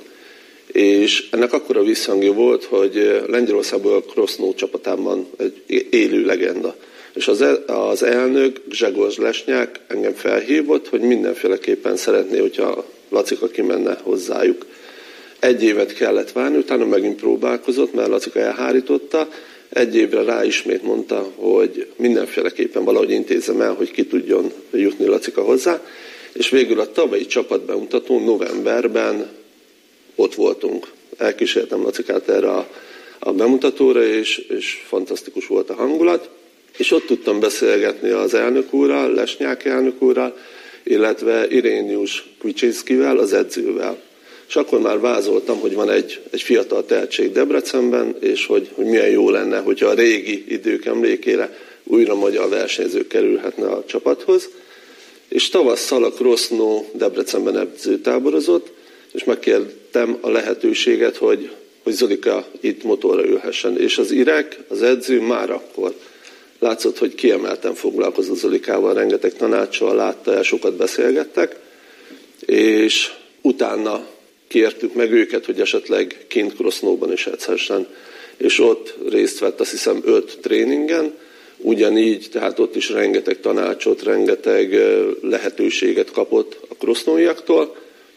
És ennek akkora visszhangja volt, hogy Lengyelországból a Krosznó csapatában egy élő legenda. És az, el, az elnök, Grzegorz Lesnyák engem felhívott, hogy mindenféleképpen szeretné, hogyha Lacika kimenne hozzájuk. Egy évet kellett várni, utána megint próbálkozott, mert Lacika elhárította. Egy évre rá ismét mondta, hogy mindenféleképpen valahogy intézem el, hogy ki tudjon jutni Lacika hozzá. És végül a tavalyi csapatbemutatón novemberben ott voltunk. Elkísértem Lacikát erre a, a bemutatóra, és, és fantasztikus volt a hangulat. És ott tudtam beszélgetni az elnök úrral, Lesnyák elnök úrral, illetve Irénius Kvicsinszkivel, az edzővel. és akkor már vázoltam, hogy van egy, egy fiatal tehetség Debrecenben, és hogy, hogy milyen jó lenne, hogyha a régi idők emlékére újra magyar versenyző kerülhetne a csapathoz. És tavasszal a Krosno Debrecenben edzőtáborozott, és megkértem a lehetőséget, hogy, hogy Zolika itt motorra ülhessen. És az Irek, az edző már akkor látszott, hogy kiemelten foglalkozott Zolikával, rengeteg tanácssal látta el, sokat beszélgettek, és utána kértük meg őket, hogy esetleg kint Krosznóban is edzhessen. És ott részt vett, azt hiszem, öt tréningen, ugyanígy, tehát ott is rengeteg tanácsot, rengeteg lehetőséget kapott a krosznóiaktól,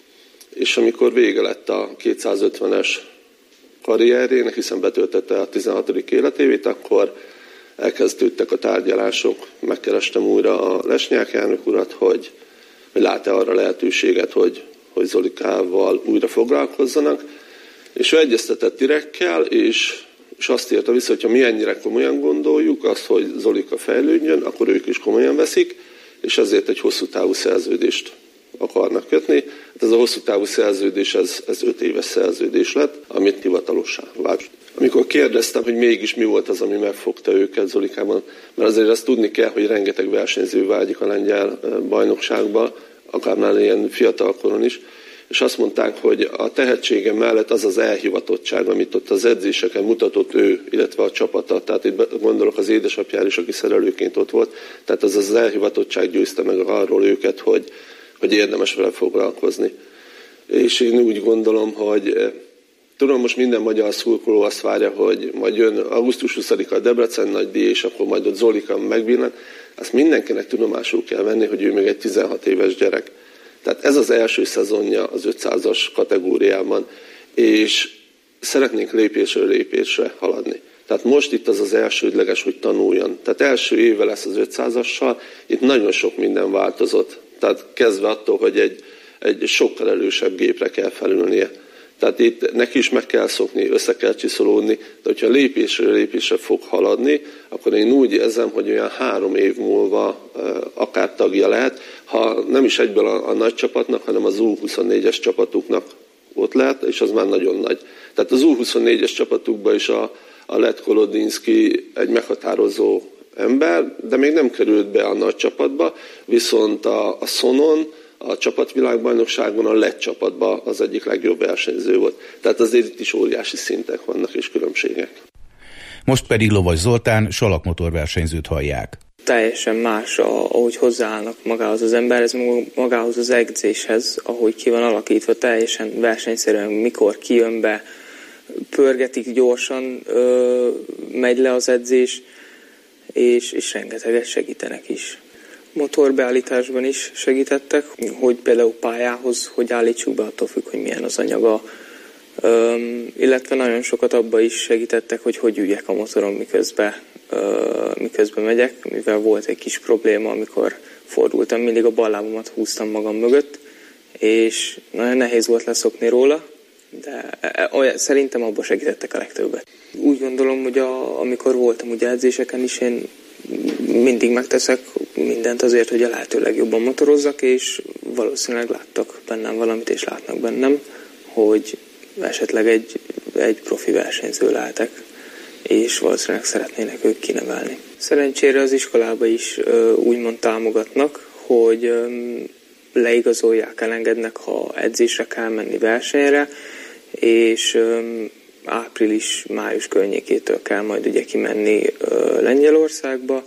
és amikor vége lett a kétszázötvenes karrierjének, hiszen betöltette a tizenhatodik életévét, akkor elkezdődtek a tárgyalások, megkerestem újra a Lesnyák elnök urat, hogy, hogy lát-e arra lehetőséget, hogy, hogy Zolikával újra foglalkozzanak, és ő egyeztetett Irekkel, és és azt írta vissza, hogy ha mi ennyire komolyan gondoljuk azt, hogy Zolika fejlődjön, akkor ők is komolyan veszik, és ezért egy hosszú távú szerződést akarnak kötni. Hát ez a hosszú távú szerződés, ez, ez öt éves szerződés lett, amit hivatalossá vált. Amikor kérdeztem, hogy mégis mi volt az, ami megfogta őket Zolikában, mert azért azt tudni kell, hogy rengeteg versenyző vágyik a lengyel bajnokságba, akár már ilyen fiatalkoron is, és azt mondták, hogy a tehetsége mellett az az elhivatottság, amit ott az edzéseken mutatott ő, illetve a csapata, tehát itt gondolok az édesapjára is, aki szerelőként ott volt, tehát az az elhivatottság győzte meg arról őket, hogy, hogy érdemes vele foglalkozni. És én úgy gondolom, hogy tudom, most minden magyar szurkoló azt várja, hogy majd jön augusztus huszadika a Debrecen nagydíj, és akkor majd ott Zolika megvillan. Azt mindenkinek tudomásul kell venni, hogy ő még egy tizenhat éves gyerek. Tehát ez az első szezonja az ötszázas kategóriában, és szeretnénk lépésről lépésre haladni. Tehát most itt az az elsődleges, hogy tanuljon. Tehát első éve lesz az ötszázassal, itt nagyon sok minden változott. Tehát kezdve attól, hogy egy, egy sokkal erősebb gépre kell felülnie. Tehát itt neki is meg kell szokni, össze kell csiszolódni, de hogyha lépésről lépésre fog haladni, akkor én úgy érzem, hogy olyan három év múlva akár tagja lehet, ha nem is egyből a, a nagy csapatnak, hanem az U huszonnégyes csapatuknak ott lehet, és az már nagyon nagy. Tehát az U huszonnégyes csapatukban is a, a Lett Kolodinszki egy meghatározó ember, de még nem került be a nagy csapatba, viszont a, a Szonon, a csapatvilágbajnokságon a Lett csapatban az egyik legjobb versenyző volt. Tehát azért itt is óriási szintek vannak és különbségek. Most pedig Lovas Zoltán salakmotorversenyzőt hallják. Teljesen más, ahogy hozzáállnak magához az emberhez, magához az edzéshez, ahogy ki van alakítva, teljesen versenyszerűen, mikor kijön be, pörgetik gyorsan, ö, megy le az edzés, és, és rengeteget segítenek is. Motorbeállításban is segítettek, hogy például pályához, hogy állítsuk be, attól függ, hogy milyen az anyaga. Üm, illetve nagyon sokat abba is segítettek, hogy hogy üljek a motoron, miközben, uh, miközben megyek, mivel volt egy kis probléma, amikor fordultam, mindig a bal lábamat húztam magam mögött, és nagyon nehéz volt leszokni róla, de olyan, szerintem abba segítettek a legtöbbet. Úgy gondolom, hogy a, amikor voltam ugye edzéseken is, én mindig megteszek mindent azért, hogy a lehető legjobban motorozzak, és valószínűleg láttak bennem valamit, és látnak bennem, hogy esetleg egy, egy profi versenyző lehetek, és valószínűleg szeretnének ők kinevelni. Szerencsére az iskolába is ö, úgymond támogatnak, hogy ö, leigazolják, elengednek, ha edzésre kell menni versenyre, és ö, április-május környékétől kell majd ugye kimenni ö, Lengyelországba,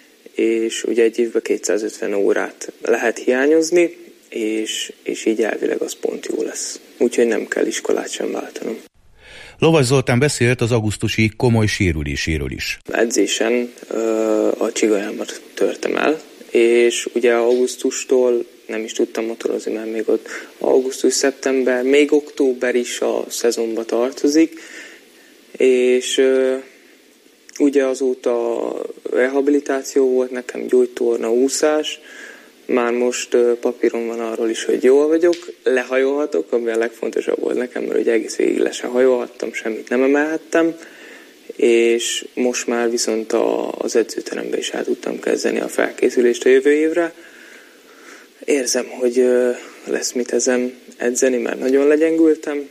és ugye egy évben kétszázötven órát lehet hiányozni, és, és így elvileg az pont jó lesz. Úgyhogy nem kell iskolát sem váltanom. Lovas Zoltán beszélt az augusztusi komoly sérüléséről is. Edzésen ö, a csigolyámat törtem el, és ugye augusztustól nem is tudtam motorozni, mert még ott augusztus-szeptember, még október is a szezonba tartozik, és ö, ugye azóta rehabilitáció volt nekem, gyógytorna, úszás, már most ö, papíron van arról is, hogy jól vagyok, lehajolhatok, ami a legfontosabb volt nekem, mert ugye egész végig le sem hajolhattam, semmit nem emelhettem, és most már viszont a, az edzőterembe is el tudtam kezdeni a felkészülést a jövő évre. Érzem, hogy, lesz mit ezen edzeni, mert nagyon legyengültem.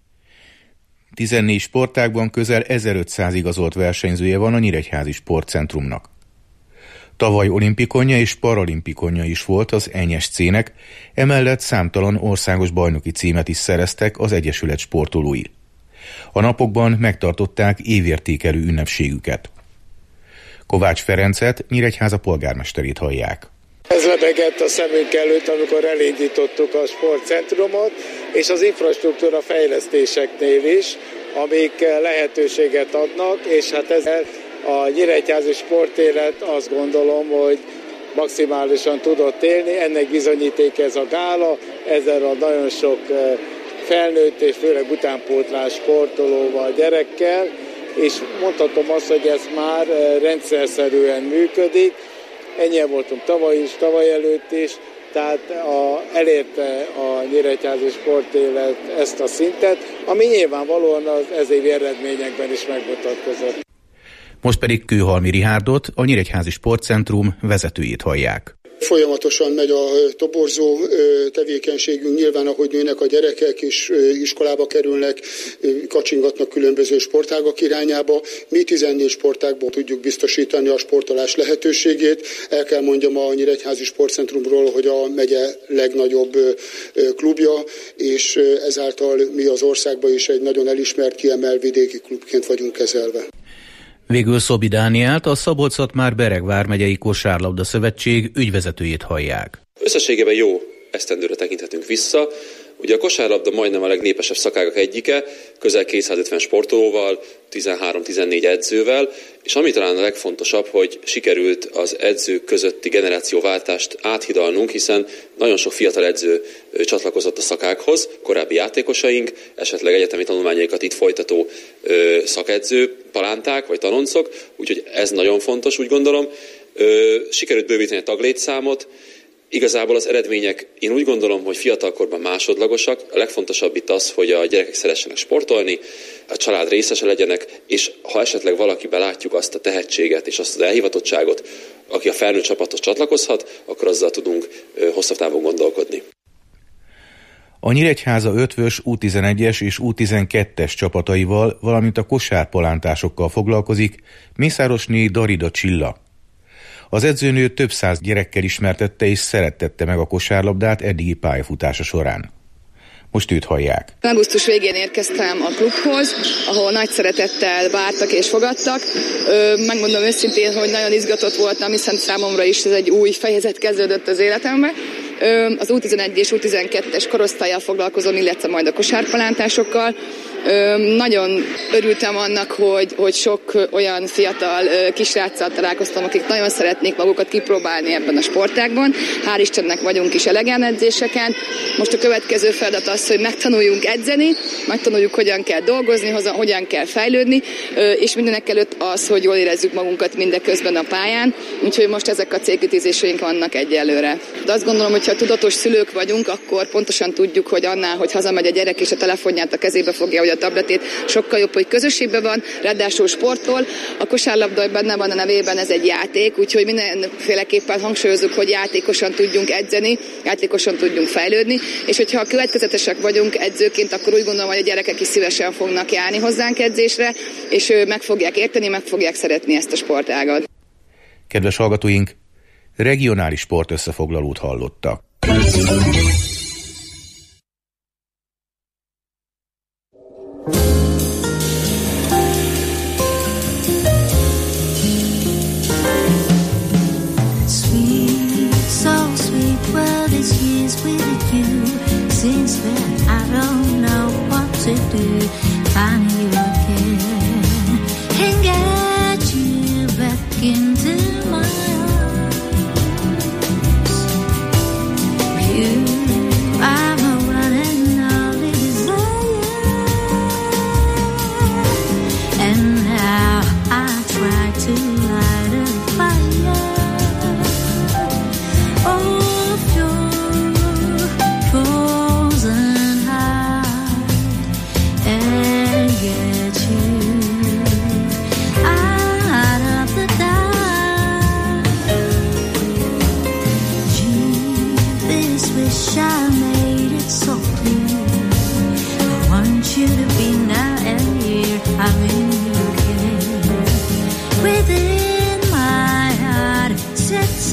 tizennégy sportágban közel ezerötszáz igazolt versenyzője van a Nyíregyházi Sportcentrumnak. Tavaly olimpikonja és paralimpikonja is volt az en es cé-nek, emellett számtalan országos bajnoki címet is szereztek az egyesület sportolói. A napokban megtartották évértékelő ünnepségüket. Kovács Ferencet, Nyíregyháza polgármesterét hallják. Ez lebegett a szemünk előtt, amikor elindítottuk a sportcentrumot, és az infrastruktúra fejlesztéseknél is, amik lehetőséget adnak, és hát ezzel a nyíregyházi sportélet azt gondolom, hogy maximálisan tudott élni. Ennek bizonyíték ez a gála, ezzel a nagyon sok felnőtt és főleg utánpótlás sportolóval, gyerekkel, és mondhatom azt, hogy ez már rendszerszerűen működik. Ennyien voltunk tavaly is, tavaly előtt is, tehát a, elérte a nyíregyházi sportélet ezt a szintet, ami nyilvánvalóan az ezévi eredményekben is megmutatkozott. Most pedig Kőhalmi Rihárdot, a Nyíregyházi Sportcentrum vezetőjét hallják. Folyamatosan megy a toborzó tevékenységünk, nyilván ahogy nőnek a gyerekek és iskolába kerülnek, kacsingatnak különböző sportágak irányába. Mi tizennégy sportágból tudjuk biztosítani a sportolás lehetőségét. El kell mondjam a Nyíregyházi Sportcentrumról, hogy a megye legnagyobb klubja, és ezáltal mi az országban is egy nagyon elismert, kiemelt vidéki klubként vagyunk kezelve. Végül Szobi Dánielt, a Szabolcs-Szatmár-Bereg vármegyei Kosárlabda Szövetség ügyvezetőjét hallják. Összességében jó esztendőre tekinthetünk vissza. Ugye a kosárlabda majdnem a legnépesebb szakágak egyike, közel kétszázötven sportolóval, tizenhárom-tizennégy edzővel, és ami talán a legfontosabb, hogy sikerült az edzők közötti generációváltást áthidalnunk, hiszen nagyon sok fiatal edző csatlakozott a szakákhoz, korábbi játékosaink, esetleg egyetemi tanulmányaikat itt folytató ö, szakedző, palánták vagy tanoncok, úgyhogy ez nagyon fontos, úgy gondolom. Ö, sikerült bővíteni a taglétszámot. Igazából az eredmények, én úgy gondolom, hogy fiatalkorban másodlagosak. A legfontosabb itt az, hogy a gyerekek szeressenek sportolni, a család részese legyenek, és ha esetleg valakiben látjuk azt a tehetséget és azt az elhivatottságot, aki a felnőtt csapathoz csatlakozhat, akkor azzal tudunk hosszabb távon gondolkodni. A Nyíregyháza ötvös, U tizenegyes és U tizenkettes csapataival, valamint a kosárpalántásokkal foglalkozik Mészárosné Darida Csilla. Az edzőnő több száz gyerekkel ismertette és szerettette meg a kosárlabdát eddigi pályafutása során. Most őt hallják. Augusztus végén érkeztem a klubhoz, ahol nagy szeretettel vártak és fogadtak. Ö, megmondom őszintén, hogy nagyon izgatott voltam, hiszen számomra is ez egy új fejezet kezdődött az életembe. Ö, az U tizenegy és U tizenkettes korosztállyal foglalkozom, illetve majd a kosárpalántásokkal. Ö, nagyon örültem annak, hogy, hogy sok olyan fiatal ö, kisráccal találkoztam, akik nagyon szeretnék magukat kipróbálni ebben a sportágban. Hál' Istennek vagyunk is elegen edzéseken. Most a következő feladat az, hogy megtanuljunk edzeni, megtanuljuk, hogyan kell dolgozni, hogyan kell fejlődni, ö, és mindenek előtt az, hogy jól érezzük magunkat mindeközben a pályán. Úgyhogy most ezek a célkitűzéseink vannak egyelőre. De azt gondolom, hogy ha tudatos szülők vagyunk, akkor pontosan tudjuk, hogy annál, hogy hazamegy a gyerek és a telefonját a kezébe fogja, vagy a tabletét, sokkal jobb, hogy közösségben van, ráadásul sportol. A kosárlabda benne van a nevében, ez egy játék, úgyhogy mindenféleképpen hangsúlyozunk, hogy játékosan tudjunk edzeni, játékosan tudjunk fejlődni, és hogyha következetesek vagyunk edzőként, akkor úgy gondolom, hogy a gyerekek is szívesen fognak járni hozzánk edzésre, és meg fogják érteni, meg fogják szeretni ezt a sportágat. Kedves hallgatóink, regionális sport összefoglalót hallottak. Since then I don't know what to do. Find you again and get you back into my arms. You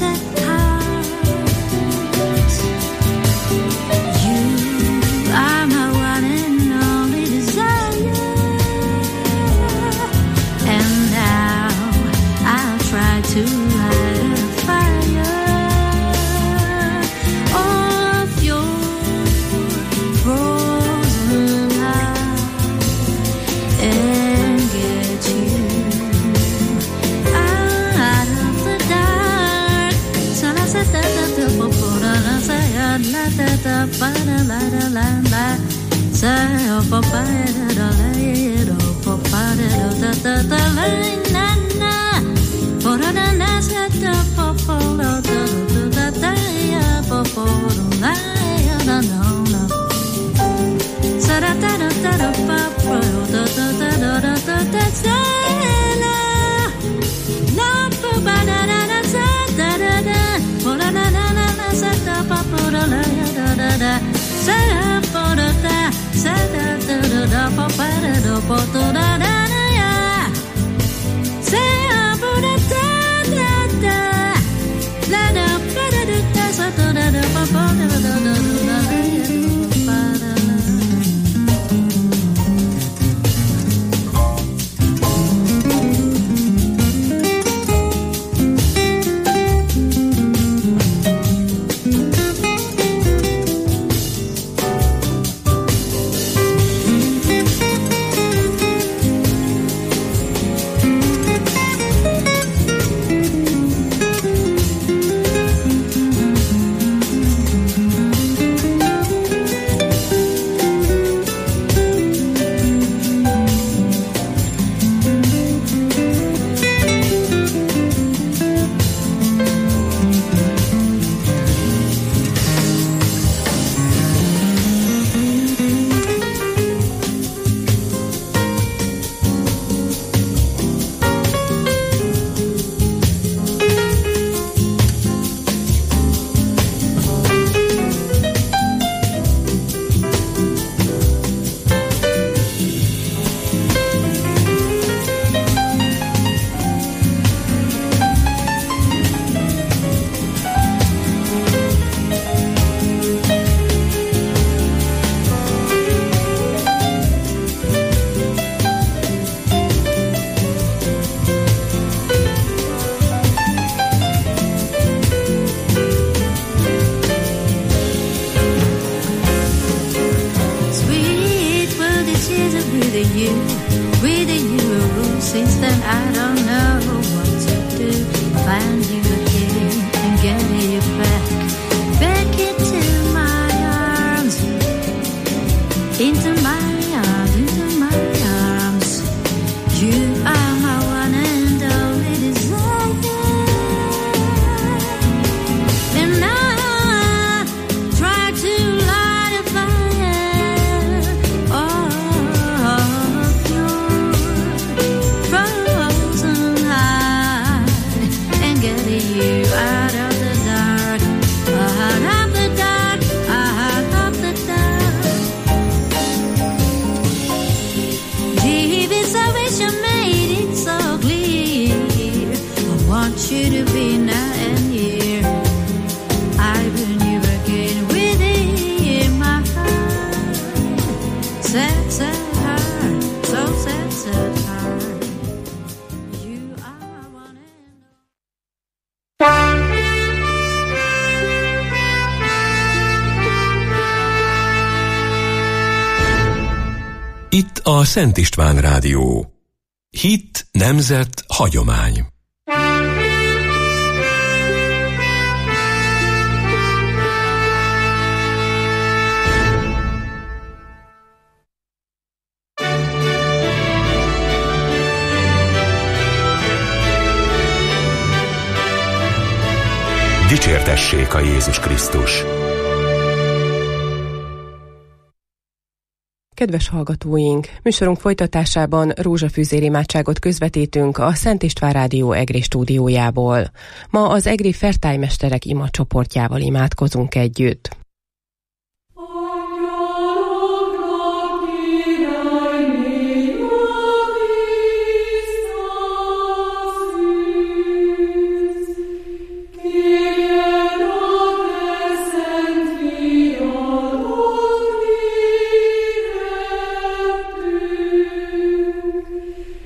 Itt a Szent István Rádió. Hit, nemzet, hagyomány. Dicsértessék a Jézus Krisztus! Kedves hallgatóink! Műsorunk folytatásában rózsafűzér imádságot közvetítünk a Szent István Rádió Egri stúdiójából. Ma az egri fertálymesterek imacsoportjával imádkozunk együtt.